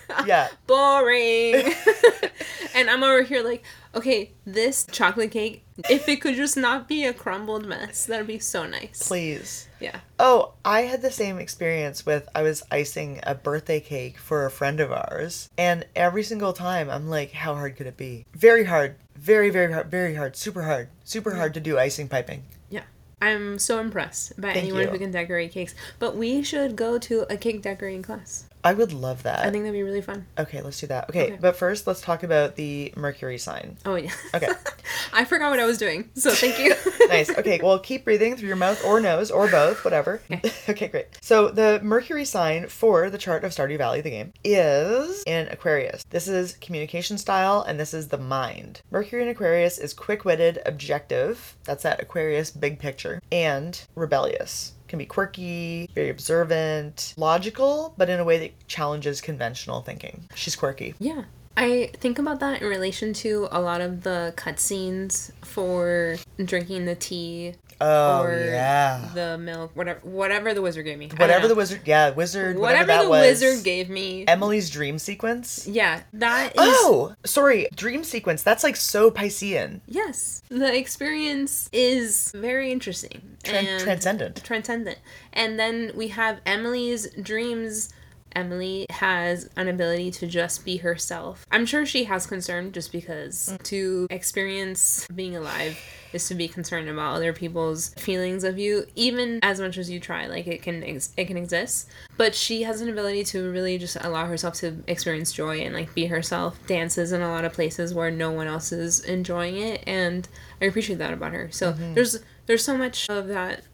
Speaker 1: Boring. And I'm over here like, okay, this chocolate cake, if it could just not be a crumbled mess, that'd be so nice.
Speaker 2: Please.
Speaker 1: Yeah.
Speaker 2: Oh, I had the same experience I was icing a birthday cake for a friend of ours, and every single time I'm like, how hard could it be? Very hard. Very, very hard. Very hard. Super hard. Super hard to do icing piping.
Speaker 1: Yeah. I'm so impressed by anyone who can decorate cakes. But we should go to a cake decorating class.
Speaker 2: I would love that.
Speaker 1: I think that'd be really fun.
Speaker 2: Okay, let's do that. Okay, but first let's talk about the Mercury sign.
Speaker 1: Oh, yeah.
Speaker 2: Okay.
Speaker 1: I forgot what I was doing, so thank you.
Speaker 2: Nice. Okay, well, keep breathing through your mouth or nose or both, whatever. Okay. Okay, great. So the Mercury sign for the chart of Stardew Valley, the game, is in Aquarius. This is communication style, and this is the mind. Mercury in Aquarius is quick-witted, objective, that's that Aquarius big picture, and rebellious. Can be quirky, very observant, logical, but in a way that challenges conventional thinking. She's quirky.
Speaker 1: Yeah. I think about that in relation to a lot of the cutscenes for drinking the tea.
Speaker 2: Oh,
Speaker 1: or
Speaker 2: yeah.
Speaker 1: the milk, whatever the wizard gave me.
Speaker 2: Whatever the wizard, whatever that was.
Speaker 1: Wizard gave me.
Speaker 2: Emily's dream sequence?
Speaker 1: Yeah, that is...
Speaker 2: Oh! Sorry, dream sequence. That's like so Piscean.
Speaker 1: Yes. The experience is very interesting.
Speaker 2: Transcendent.
Speaker 1: And then we have Emily's dreams. Emily has an ability to just be herself. I'm sure she has concern just because to experience being alive is to be concerned about other people's feelings of you, even as much as you try. Like, it can exist. But she has an ability to really just allow herself to experience joy and, like, be herself. Dances in a lot of places where no one else is enjoying it, and I appreciate that about her. So there's so much of that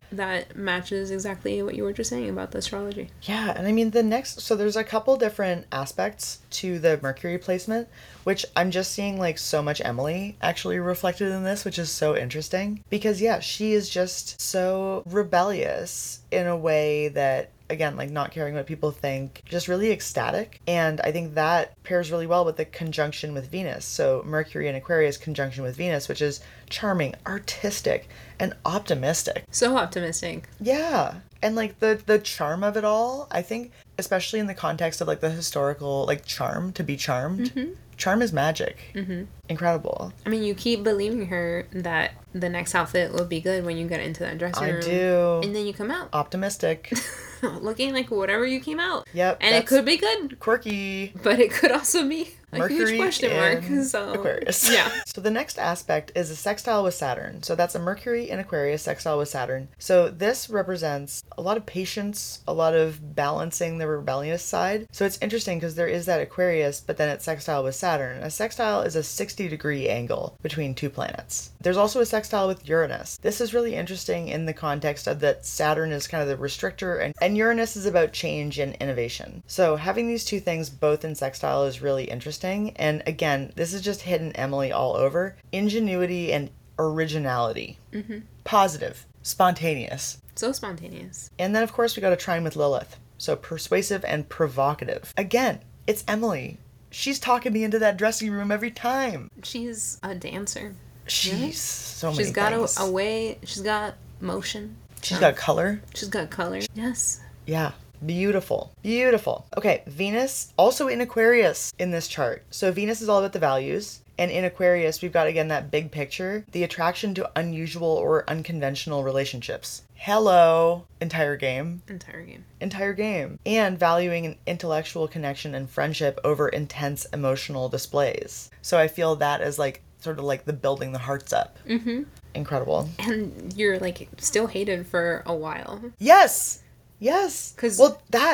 Speaker 1: that matches exactly what you were just saying about the astrology.
Speaker 2: Yeah, and I mean so there's a couple different aspects to the Mercury placement, which I'm just seeing like so much Emily actually reflected in this, which is so interesting. Because yeah, she is just so rebellious in a way that, again, like not caring what people think, just really ecstatic. And I think that pairs really well with the conjunction with Venus. So Mercury in Aquarius conjunction with Venus, which is charming, artistic, and optimistic.
Speaker 1: So optimistic.
Speaker 2: Yeah. And like the charm of it all, I think, especially in the context of like the historical, like charm, to be charmed. Mm-hmm. Charm is magic. Mm-hmm. Incredible.
Speaker 1: I mean, you keep believing her that the next outfit will be good when you get into that dressing room.
Speaker 2: I do.
Speaker 1: And then you come out.
Speaker 2: Optimistic.
Speaker 1: Looking like whatever you came out.
Speaker 2: Yep.
Speaker 1: And it could be good.
Speaker 2: Quirky.
Speaker 1: But it could also be a
Speaker 2: Mercury
Speaker 1: huge question mark. So
Speaker 2: Aquarius.
Speaker 1: Yeah.
Speaker 2: So the next aspect is a sextile with Saturn. So that's a Mercury in Aquarius sextile with Saturn. So this represents a lot of patience, a lot of balancing the rebellious side. So it's interesting because there is that Aquarius, but then it's sextile with Saturn. A sextile is a 60-degree angle between two planets. There's also a sextile with Uranus. This is really interesting in the context of that Saturn is kind of the restrictor and Uranus is about change and innovation. So having these two things both in sextile is really interesting. And again, this is just hitting Emily all over. Ingenuity and originality. Mm-hmm. Positive. Spontaneous.
Speaker 1: So spontaneous.
Speaker 2: And then of course we got a trine with Lilith. So persuasive and provocative. Again, it's Emily. She's talking me into that dressing room every time.
Speaker 1: She's a dancer.
Speaker 2: She's so many
Speaker 1: She's got
Speaker 2: things.
Speaker 1: a way. She's got motion.
Speaker 2: She's got color.
Speaker 1: She's got color. Yes.
Speaker 2: Yeah. Beautiful. Beautiful. Okay, Venus also in Aquarius in this chart. So Venus is all about the values. And in Aquarius, we've got, again, that big picture, the attraction to unusual or unconventional relationships. Hello. Entire game. Entire game. And valuing an intellectual connection and friendship over intense emotional displays. So I feel that as like sort of like the building the hearts up. Mm-hmm. Incredible.
Speaker 1: And you're like still hated for a while.
Speaker 2: Yes. Because you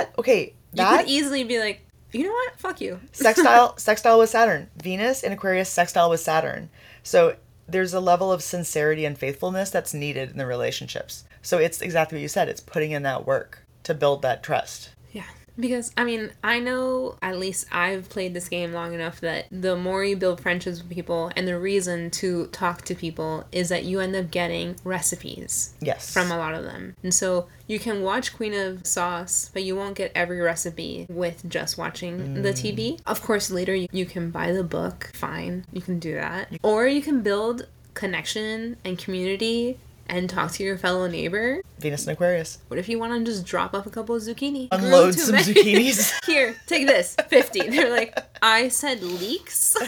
Speaker 1: could easily be like, you know what? Fuck you.
Speaker 2: Sextile with Saturn. Venus in Aquarius sextile with Saturn. So there's a level of sincerity and faithfulness that's needed in the relationships. So it's exactly what you said. It's putting in that work to build that trust.
Speaker 1: Yeah. Because, I mean, I know, at least I've played this game long enough that the more you build friendships with people, and the reason to talk to people is that you end up getting recipes.
Speaker 2: Yes.
Speaker 1: From a lot of them. And so you can watch Queen of Sauce, but you won't get every recipe with just watching the TV. Of course, later you can buy the book. Fine. You can do that. Or you can build connection and community and talk to your fellow neighbor.
Speaker 2: Venus and Aquarius.
Speaker 1: What if you want to just drop off a couple of zucchini?
Speaker 2: Unload some zucchinis.
Speaker 1: Here, take this. 50. They're like, I said leeks?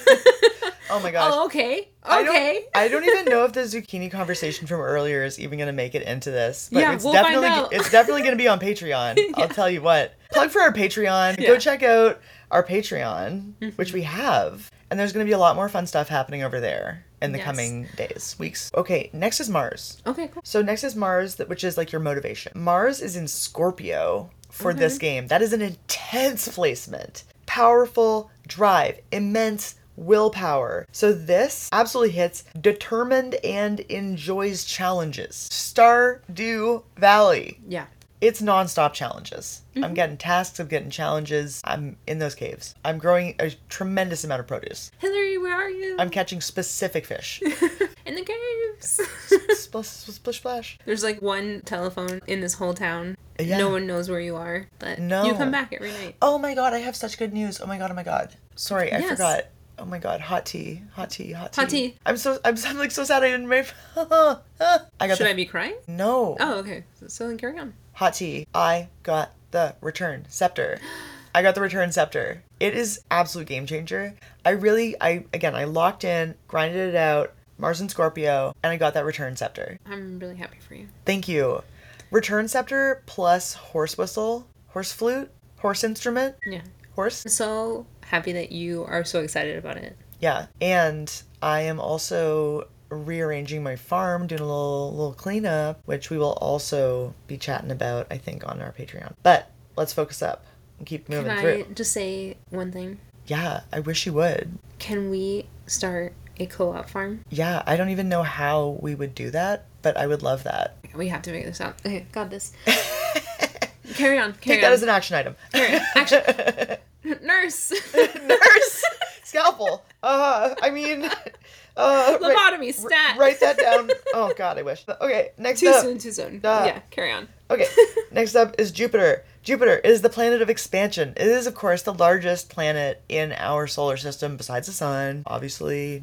Speaker 2: Oh my gosh.
Speaker 1: Oh, okay.
Speaker 2: I don't even know if the zucchini conversation from earlier is even going to make it into this. But
Speaker 1: yeah,
Speaker 2: it's
Speaker 1: we'll
Speaker 2: definitely,
Speaker 1: find out.
Speaker 2: It's definitely going to be on Patreon. Yeah. I'll tell you what. Plug for our Patreon.
Speaker 1: Yeah.
Speaker 2: Go check out our Patreon, which we have. And there's going to be a lot more fun stuff happening over there in the coming days, weeks. Okay, next is Mars.
Speaker 1: Okay, cool.
Speaker 2: So next is Mars, which is like your motivation. Mars is in Scorpio for this game. That is an intense placement. Powerful drive, immense willpower. So this absolutely hits determined and enjoys challenges. Stardew Valley.
Speaker 1: Yeah.
Speaker 2: It's nonstop challenges. Mm-hmm. I'm getting tasks, I'm getting challenges. I'm in those caves. I'm growing a tremendous amount of produce.
Speaker 1: Hillary, where are you?
Speaker 2: I'm catching specific fish.
Speaker 1: In the caves.
Speaker 2: Splish splash.
Speaker 1: There's like one telephone in this whole town. Yeah. No one knows where you are, but you come back every night.
Speaker 2: Oh my god, I have such good news. Oh my god. Sorry, I forgot. Oh my god, hot tea.
Speaker 1: Hot tea.
Speaker 2: I'm like so sad I didn't make.
Speaker 1: Should I be crying?
Speaker 2: No.
Speaker 1: Oh, okay. So then carry on.
Speaker 2: Hot tea. I got the return scepter. I got the return scepter. It is absolute game changer. I locked in, grinded it out, Mars and Scorpio, and I got that return scepter.
Speaker 1: I'm really happy for you.
Speaker 2: Thank you. Return scepter plus horse whistle, horse flute, horse instrument.
Speaker 1: Yeah.
Speaker 2: Horse.
Speaker 1: So happy that you are so excited about it.
Speaker 2: Yeah. And I am also rearranging my farm, doing a little cleanup, which we will also be chatting about, I think, on our Patreon. But let's focus up and keep moving through.
Speaker 1: Can I just say one thing?
Speaker 2: Yeah, I wish you would.
Speaker 1: Can we start a co-op farm?
Speaker 2: Yeah, I don't even know how we would do that, but I would love that.
Speaker 1: We have to figure this out. Okay, got this. Carry on.
Speaker 2: Take that as an action item.
Speaker 1: Carry on. Action. Nurse.
Speaker 2: Nurse. Scalpel.
Speaker 1: Lobotomy. Stat.
Speaker 2: Write that down. Oh God, I wish. Okay, next up.
Speaker 1: Too soon. Yeah, carry on.
Speaker 2: Okay, next up is Jupiter. Jupiter is the planet of expansion. It is, of course, the largest planet in our solar system besides the sun. Obviously,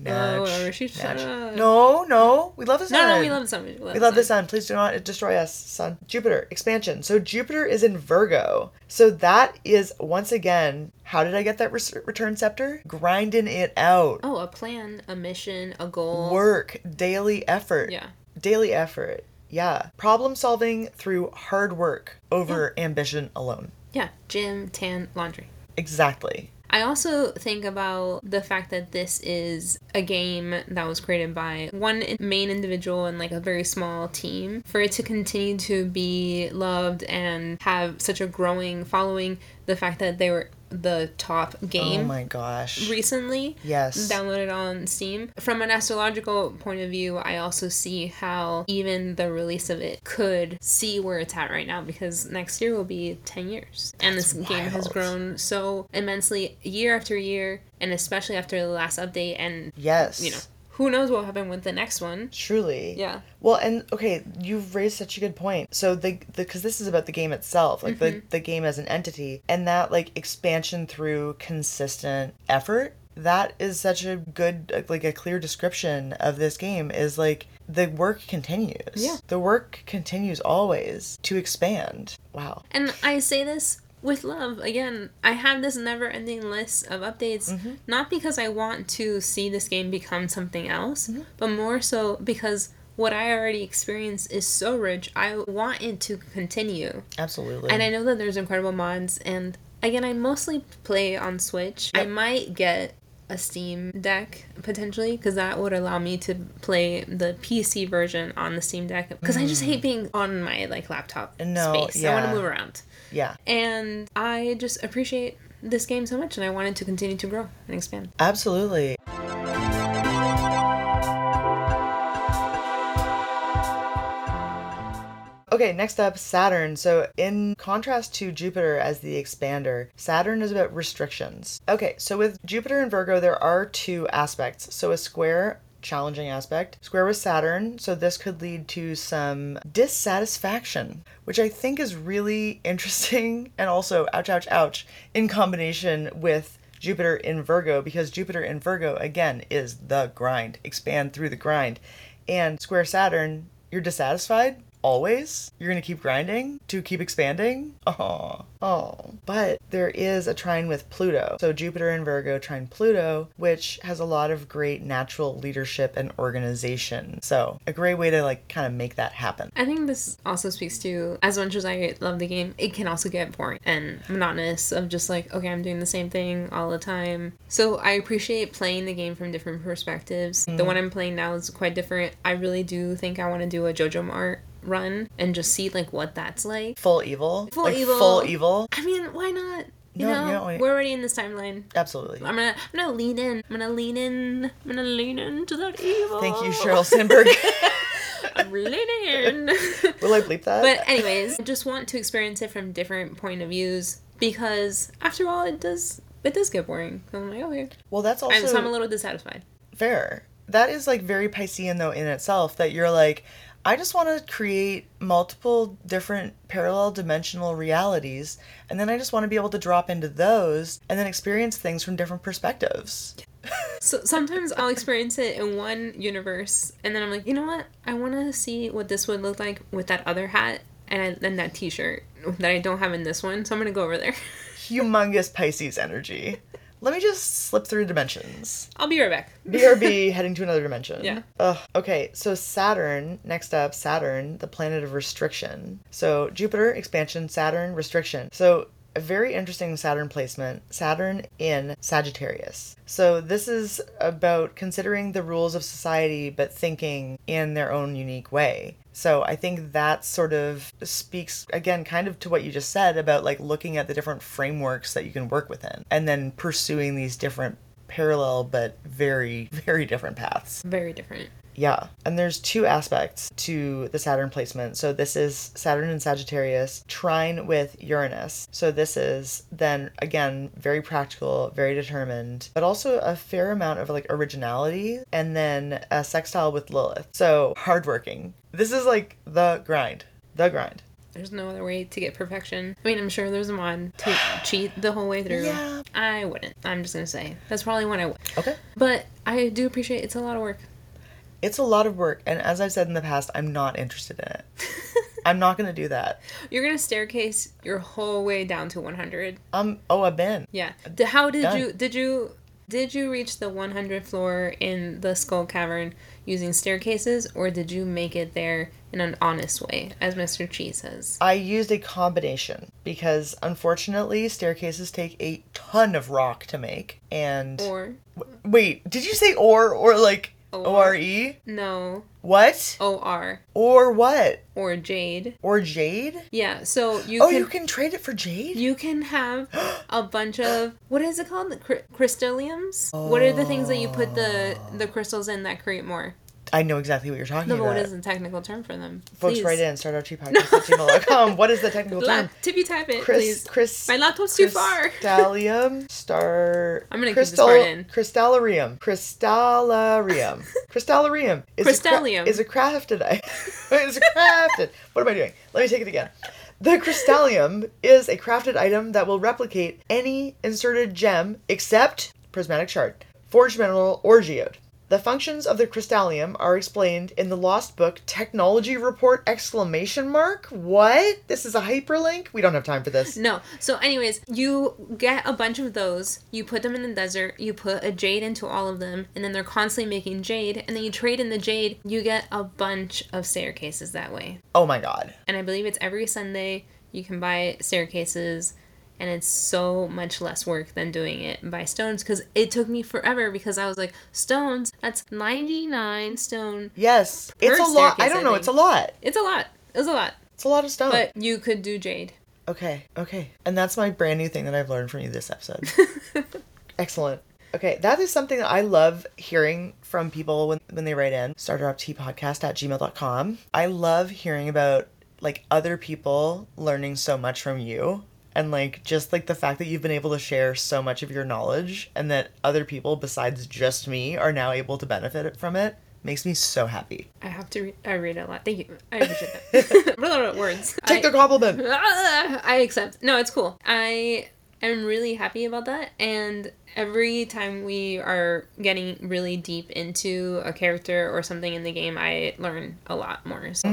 Speaker 2: No, we love the sun.
Speaker 1: No, we love the sun.
Speaker 2: We love the sun. Please do not destroy us, sun. Jupiter, expansion. So Jupiter is in Virgo. So that is, once again, how did I get that return scepter? Grinding it out.
Speaker 1: Oh, a plan, a mission, a goal.
Speaker 2: Work, daily effort.
Speaker 1: Yeah.
Speaker 2: Daily effort. Yeah. Problem solving through hard work over ambition alone.
Speaker 1: Yeah. Gym, tan, laundry.
Speaker 2: Exactly.
Speaker 1: I also think about the fact that this is a game that was created by one main individual and like a very small team. For it to continue to be loved and have such a growing following, the fact that they were the top game.
Speaker 2: Oh my gosh.
Speaker 1: Recently.
Speaker 2: Yes.
Speaker 1: Downloaded on Steam. From an astrological point of view, I also see how even the release of it could see where it's at right now, because next year will be 10 years. And this game has grown so immensely year after year, and especially after the last update. And
Speaker 2: yes.
Speaker 1: Who knows what will happen with the next one?
Speaker 2: Truly.
Speaker 1: Yeah.
Speaker 2: Well, and okay, you've raised such a good point. So because this is about the game itself, like the game as an entity, and that like expansion through consistent effort, that is such a good, like a clear description of this game is like the work continues.
Speaker 1: Yeah.
Speaker 2: The work continues always to expand. Wow.
Speaker 1: And I say this with love. Again, I have this never-ending list of updates, not because I want to see this game become something else, but more so because what I already experienced is so rich. I want it to continue.
Speaker 2: Absolutely.
Speaker 1: And I know that there's incredible mods, and again, I mostly play on Switch. Yep. I might get a Steam Deck potentially, because that would allow me to play the PC version on the Steam Deck, because I just hate being on my like laptop space.
Speaker 2: Yeah.
Speaker 1: I want to move around.
Speaker 2: Yeah.
Speaker 1: And I just appreciate this game so much, and I want it to continue to grow and expand.
Speaker 2: Absolutely. Okay, next up, Saturn. So in contrast to Jupiter as the expander, Saturn is about restrictions. Okay, so with Jupiter and Virgo, there are two aspects. So a square, challenging aspect. Square with Saturn, so this could lead to some dissatisfaction, which I think is really interesting, and also, ouch, ouch, ouch, in combination with Jupiter in Virgo, because Jupiter in Virgo, again, is the grind. Expand through the grind. And square Saturn, you're dissatisfied? Always? You're gonna keep grinding to keep expanding? Oh. But there is a trine with Pluto. So Jupiter and Virgo trine Pluto, which has a lot of great natural leadership and organization. So a great way to like kind of make that happen.
Speaker 1: I think this also speaks to, as much as I love the game, it can also get boring and monotonous of just like, okay, I'm doing the same thing all the time. So I appreciate playing the game from different perspectives. The one I'm playing now is quite different. I really do think I want to do a JoJo Mart run and just see like what that's like.
Speaker 2: Full evil.
Speaker 1: Full evil. I mean, why not? You know, we're already in this timeline.
Speaker 2: Absolutely.
Speaker 1: I'm gonna lean in. I'm gonna lean into that evil.
Speaker 2: Thank you, Sheryl Sandberg.
Speaker 1: I'm leaning in.
Speaker 2: Will I bleep that?
Speaker 1: But anyways, I just want to experience it from different point of views, because after all, it does get boring. I'm like, okay.
Speaker 2: Well, that's also.
Speaker 1: So I'm a little dissatisfied.
Speaker 2: Fair. That is like very Piscean though in itself, that you're like, I just want to create multiple different parallel dimensional realities, and then I just want to be able to drop into those and then experience things from different perspectives.
Speaker 1: So sometimes I'll experience it in one universe, and then I'm like, you know what? I want to see what this would look like with that other hat and that t-shirt that I don't have in this one, so I'm going to go over there.
Speaker 2: Humongous Pisces energy. Let me just slip through dimensions.
Speaker 1: I'll be right back.
Speaker 2: BRB, heading to another dimension.
Speaker 1: Yeah.
Speaker 2: Okay, so Saturn, next up, Saturn, the planet of restriction. So Jupiter, expansion, Saturn, restriction. So a very interesting Saturn placement, Saturn in Sagittarius. So this is about considering the rules of society, but thinking in their own unique way. So I think that sort of speaks, again, kind of to what you just said about like looking at the different frameworks that you can work within and then pursuing these different parallel but very, very different paths.
Speaker 1: Very different.
Speaker 2: Yeah. And there's two aspects to the Saturn placement. So this is Saturn in Sagittarius, trine with Uranus. So this is then, again, very practical, very determined, but also a fair amount of like originality. And then a sextile with Lilith. So hardworking. This is like the grind. The grind.
Speaker 1: There's no other way to get perfection. I mean, I'm sure there's a mod to cheat the whole way through.
Speaker 2: Yeah.
Speaker 1: I wouldn't. I'm just going to say. That's probably one I would.
Speaker 2: Okay.
Speaker 1: But I do appreciate it's a lot of work.
Speaker 2: It's a lot of work. And as I've said in the past, I'm not interested in it. I'm not going to do that.
Speaker 1: You're going to staircase your whole way down to 100.
Speaker 2: I've been.
Speaker 1: Yeah. How did
Speaker 2: Done.
Speaker 1: Did you reach the 100th floor in the Skull Cavern using staircases, or did you make it there in an honest way, as Mr. Chi says?
Speaker 2: I used a combination because, unfortunately, staircases take a ton of rock to make. And... Wait, did you say or like O-R-E?
Speaker 1: No.
Speaker 2: What?
Speaker 1: O-R.
Speaker 2: Or what?
Speaker 1: Or jade.
Speaker 2: Or jade?
Speaker 1: Yeah, so
Speaker 2: you can trade it for jade?
Speaker 1: You can have a bunch of, what is it called? Crystalliums? Oh. What are the things that you put the crystals in that create more?
Speaker 2: I know exactly what you're talking about.
Speaker 1: No, but what is the technical term for them?
Speaker 2: Folks, write in, startoutpodcast@gmail.com. What is the technical term?
Speaker 1: Tippy type it, please. My laptop's too far.
Speaker 2: Crystallium,
Speaker 1: I'm going to keep this part in.
Speaker 2: Crystallarium. Crystallium is a crafted item. It's crafted. What am I doing? Let me take it again. The Crystallium is a crafted item that will replicate any inserted gem except prismatic shard, forged mineral, or geode. The functions of the Crystallium are explained in the Lost Book Technology Report ! What? This is a hyperlink? We don't have time for this.
Speaker 1: No. So anyways, you get a bunch of those, you put them in the desert, you put a jade into all of them, and then they're constantly making jade, and then you trade in the jade, you get a bunch of staircases that way.
Speaker 2: Oh my god.
Speaker 1: And I believe it's every Sunday you can buy staircases. And it's so much less work than doing it by stones, because it took me forever, because I was like, stones, that's 99 stone.
Speaker 2: Yes. It's a lot. I don't know. It's a lot.
Speaker 1: It's a lot. It's a lot.
Speaker 2: It's a lot of stone.
Speaker 1: But you could do jade.
Speaker 2: Okay. And that's my brand new thing that I've learned from you this episode. Excellent. Okay, that is something that I love hearing from people when they write in. starteroutpodcast@gmail.com. I love hearing about, like, other people learning so much from you. And, like, just, like, the fact that you've been able to share so much of your knowledge and that other people besides just me are now able to benefit from it makes me so happy.
Speaker 1: I have to I read it a lot. Thank you. I appreciate that. Words.
Speaker 2: Take the compliment.
Speaker 1: I accept. No, it's cool. I am really happy about that. And every time we are getting really deep into a character or something in the game, I learn a lot more. So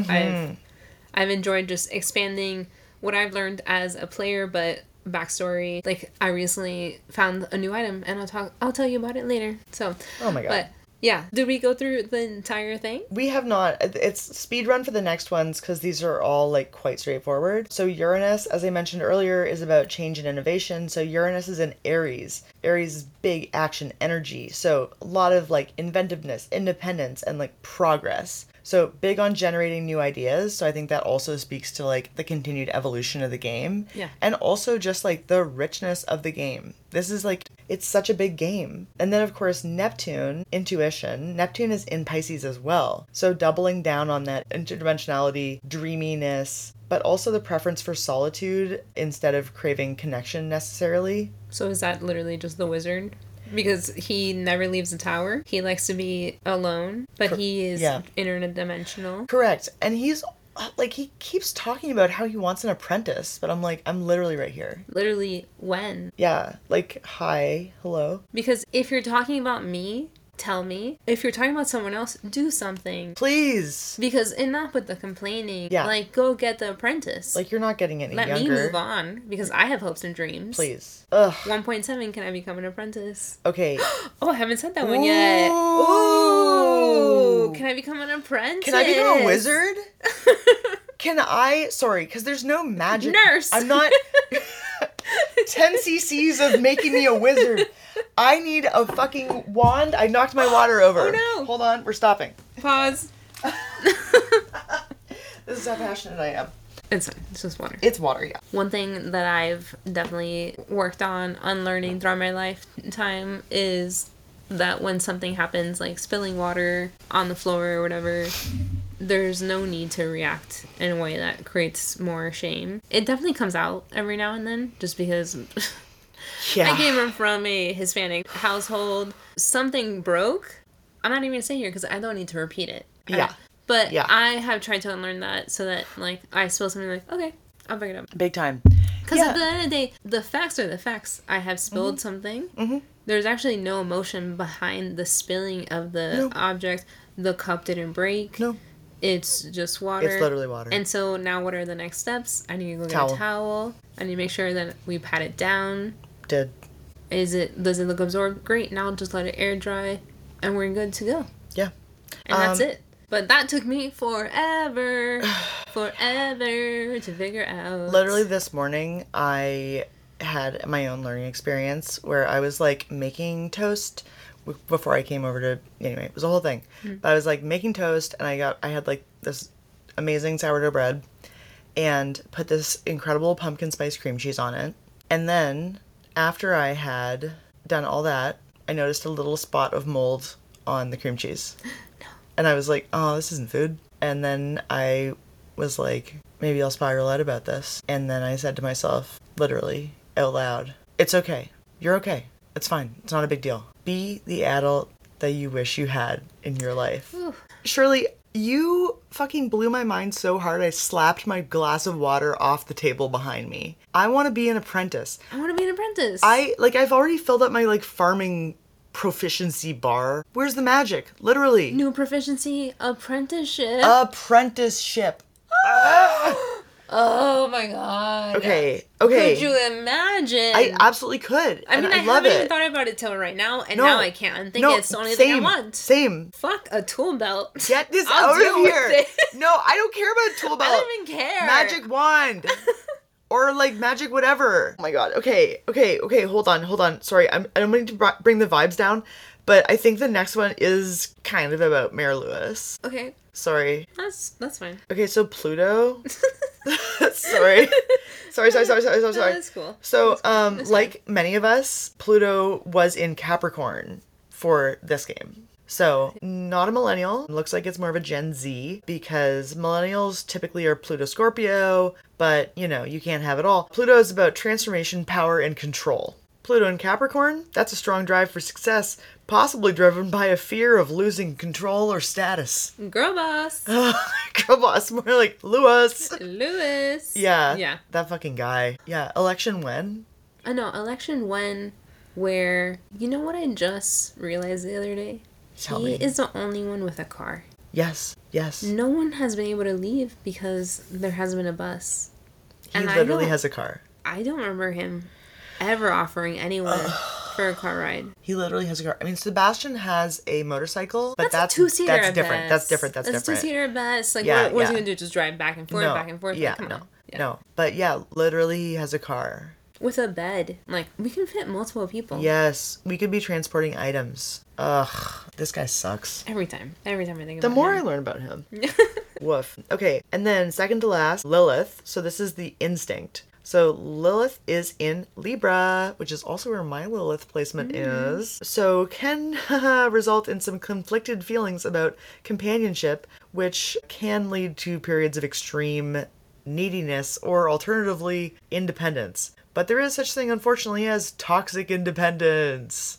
Speaker 1: I've enjoyed just expanding what I've learned as a player, but backstory. Like, I recently found a new item, and I'll tell you about it later. So,
Speaker 2: oh my god.
Speaker 1: But yeah, did we go through the entire thing?
Speaker 2: We have not. It's speed run for the next ones because these are all like quite straightforward. So Uranus, as I mentioned earlier, is about change and innovation. So Uranus is in Aries. Aries is big action energy. So a lot of like inventiveness, independence, and like progress. So big on generating new ideas. So I think that also speaks to like the continued evolution of the game.
Speaker 1: Yeah.
Speaker 2: And also just like the richness of the game. This is like, it's such a big game. And then of course Neptune, intuition. Neptune is in Pisces as well. So doubling down on that interdimensionality, dreaminess, but also the preference for solitude instead of craving connection necessarily.
Speaker 1: So is that literally just the wizard? Because he never leaves the tower. He likes to be alone, but he is interdimensional.
Speaker 2: Correct. And he's, like, he keeps talking about how he wants an apprentice, but I'm like, I'm literally right here.
Speaker 1: Literally when?
Speaker 2: Yeah. Like, hi, hello.
Speaker 1: Because if you're talking about me, tell me. If you're talking about someone else, do something.
Speaker 2: Please.
Speaker 1: Because enough with the complaining.
Speaker 2: Yeah.
Speaker 1: Like, go get the apprentice.
Speaker 2: Like, you're not getting any younger.
Speaker 1: Let me move on, because I have hopes and dreams.
Speaker 2: Please. Ugh.
Speaker 1: 1.7, can I become an apprentice?
Speaker 2: Okay.
Speaker 1: Oh, I haven't said that one yet. Ooh. Can I become an apprentice?
Speaker 2: Can I become a wizard? Sorry, because there's no magic.
Speaker 1: Nurse.
Speaker 2: I'm not 10 cc's of making me a wizard. I need a fucking wand. I knocked my water over.
Speaker 1: Oh no.
Speaker 2: Hold on, we're stopping.
Speaker 1: Pause.
Speaker 2: This is how passionate I am.
Speaker 1: It's fine. It's just water.
Speaker 2: It's water, yeah.
Speaker 1: One thing that I've definitely worked on unlearning throughout my lifetime is that when something happens, like spilling water on the floor or whatever, there's no need to react in a way that creates more shame. It definitely comes out every now and then, just because I came from a Hispanic household. Something broke. I'm not even going to say here because I don't need to repeat it.
Speaker 2: Yeah.
Speaker 1: But I have tried to unlearn that so that, like, I spill something like, okay, I'll bring it up.
Speaker 2: Big time.
Speaker 1: Because at the end of the day, the facts are the facts. I have spilled something. Mm-hmm. There's actually no emotion behind the spilling of the object. The cup didn't break. No. It's just water.
Speaker 2: It's literally water.
Speaker 1: And so now what are the next steps? I need to go get a towel. I need to make sure that we pat it down.
Speaker 2: Does
Speaker 1: it look absorbed? Great. Now just let it air dry and we're good to go.
Speaker 2: Yeah.
Speaker 1: And that's it. But that took me forever to figure out.
Speaker 2: Literally this morning, I had my own learning experience where I was, like, making toast before I came over to... Anyway, it was a whole thing. Mm-hmm. But I was, like, making toast, and I had, like, this amazing sourdough bread and put this incredible pumpkin spice cream cheese on it. And then, after I had done all that, I noticed a little spot of mold on the cream cheese. And I was like, oh, this isn't food. And then I was like, maybe I'll spiral out about this. And then I said to myself, literally, out loud, it's okay. You're okay. It's fine. It's not a big deal. Be the adult that you wish you had in your life. Ooh. Shirley, you fucking blew my mind so hard I slapped my glass of water off the table behind me. I want to be an apprentice. I've already filled up my, like, farming proficiency bar. Where's the magic? Literally.
Speaker 1: New proficiency apprenticeship. Oh my god.
Speaker 2: Okay.
Speaker 1: Could you imagine?
Speaker 2: I absolutely could.
Speaker 1: I mean, I haven't even thought about it till right now, and now I can't. I'm thinking it's the only thing I want.
Speaker 2: Same.
Speaker 1: Fuck a tool belt.
Speaker 2: Get this out of here. No, I don't care about a tool belt.
Speaker 1: I don't even care.
Speaker 2: Magic wand. Or, like, magic whatever. Oh my god. Okay. Hold on. Sorry, I'm going to bring the vibes down, but I think the next one is kind of about Mayor Lewis.
Speaker 1: Okay.
Speaker 2: Sorry.
Speaker 1: That's fine.
Speaker 2: Okay, so Pluto. Sorry.
Speaker 1: That's cool.
Speaker 2: So, like many of us, Pluto was in Capricorn for this game. So, not a millennial. Looks like it's more of a Gen Z because millennials typically are Pluto Scorpio, but, you know, you can't have it all. Pluto is about transformation, power, and control. Pluto in Capricorn, that's a strong drive for success, possibly driven by a fear of losing control or status.
Speaker 1: Girl boss.
Speaker 2: Girl boss, more like Lewis. Yeah. That fucking guy. Yeah, election when?
Speaker 1: I know, election when, where, you know what I just realized the other day? He is the only one with a car.
Speaker 2: Yes.
Speaker 1: No one has been able to leave because there hasn't been a bus.
Speaker 2: He literally has a car.
Speaker 1: I don't remember him ever offering anyone for a car ride.
Speaker 2: He literally has a car. I mean, Sebastian has a motorcycle, but that's
Speaker 1: two-seater.
Speaker 2: That's different. That's different.
Speaker 1: That's two-seater at best. Like, what's he gonna do? Just drive back and forth, back and forth?
Speaker 2: Yeah,
Speaker 1: like, come on.
Speaker 2: No. But yeah, literally he has a car.
Speaker 1: With a bed. Like, we can fit multiple people.
Speaker 2: Yes. We could be transporting items. Ugh. This guy sucks.
Speaker 1: Every time I think about him.
Speaker 2: The more I learn about him. Woof. Okay. And then second to last, Lilith. So this is the instinct. So Lilith is in Libra, which is also where my Lilith placement is. So can result in some conflicted feelings about companionship, which can lead to periods of extreme neediness or alternatively independence. But there is such thing, unfortunately, as toxic independence.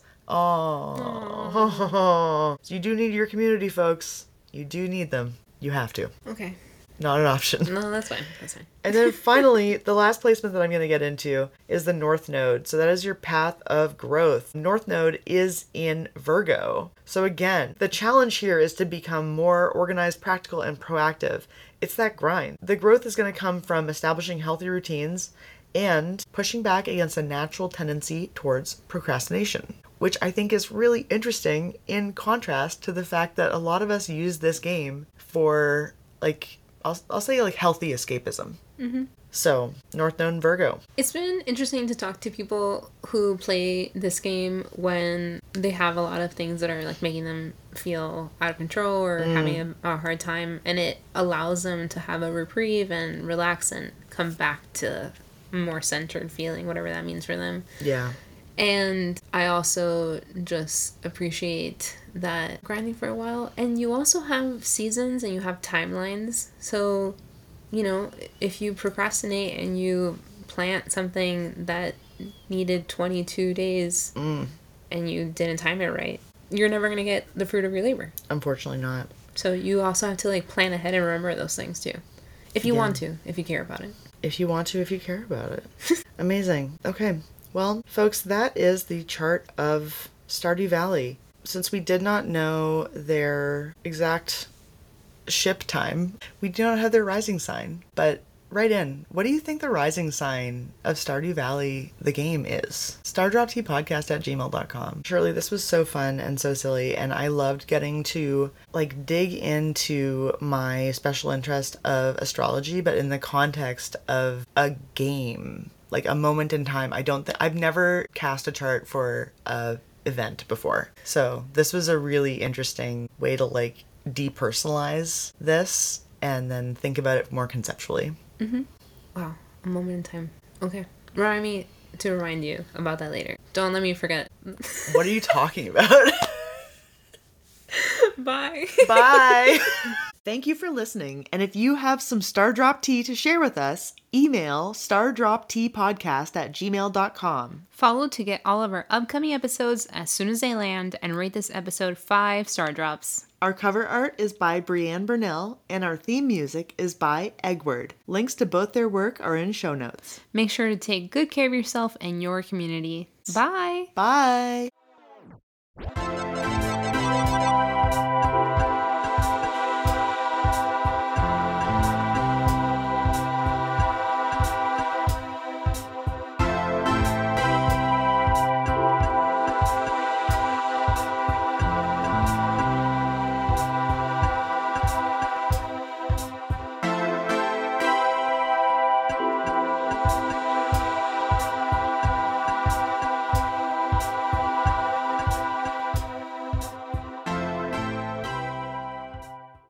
Speaker 2: Oh. You do need your community, folks. You do need them. You have to.
Speaker 1: Okay.
Speaker 2: Not an option.
Speaker 1: No, that's fine.
Speaker 2: And then finally, the last placement that I'm going to get into is the North Node. So that is your path of growth. North Node is in Virgo. So again, the challenge here is to become more organized, practical, and proactive. It's that grind. The growth is going to come from establishing healthy routines and pushing back against a natural tendency towards procrastination, which I think is really interesting in contrast to the fact that a lot of us use this game for, like, I'll say, like, healthy escapism. Mm-hmm. So, North Node Virgo.
Speaker 1: It's been interesting to talk to people who play this game when they have a lot of things that are, like, making them feel out of control or having a hard time, and it allows them to have a reprieve and relax and come back to a more centered feeling, whatever that means for them.
Speaker 2: Yeah.
Speaker 1: And I also just appreciate that grinding for a while. And you also have seasons and you have timelines. So, if you procrastinate and you plant something that needed 22 days and you didn't time it right, you're never going to get the fruit of your labor.
Speaker 2: Unfortunately not.
Speaker 1: So you also have to plan ahead and remember those things too. If you want to, if you care about it.
Speaker 2: If you want to, if you care about it. Amazing. Okay. Well, folks, that is the chart of Stardew Valley. Since we did not know their exact ship time, we do not have their rising sign. But write in, what do you think the rising sign of Stardew Valley, the game, is? StardropTeapodcast@gmail.com. Shirley, this was so fun and so silly, and I loved getting to dig into my special interest of astrology, but in the context of a game. A moment in time. I've never cast a chart for a event before. So this was a really interesting way to depersonalize this and then think about it more conceptually.
Speaker 1: Mm-hmm. Wow. A moment in time. Okay. Remind me to remind you about that later. Don't let me forget.
Speaker 2: What are you talking about?
Speaker 1: Bye.
Speaker 2: Bye. Thank you for listening, and if you have some Stardrop tea to share with us, email stardropteapodcast@gmail.com.
Speaker 1: Follow to get all of our upcoming episodes as soon as they land, and rate this episode 5 star drops.
Speaker 2: Our cover art is by Brianne Burnell, and our theme music is by Eggward. Links to both their work are in show notes.
Speaker 1: Make sure to take good care of yourself and your community. Bye!
Speaker 2: Bye!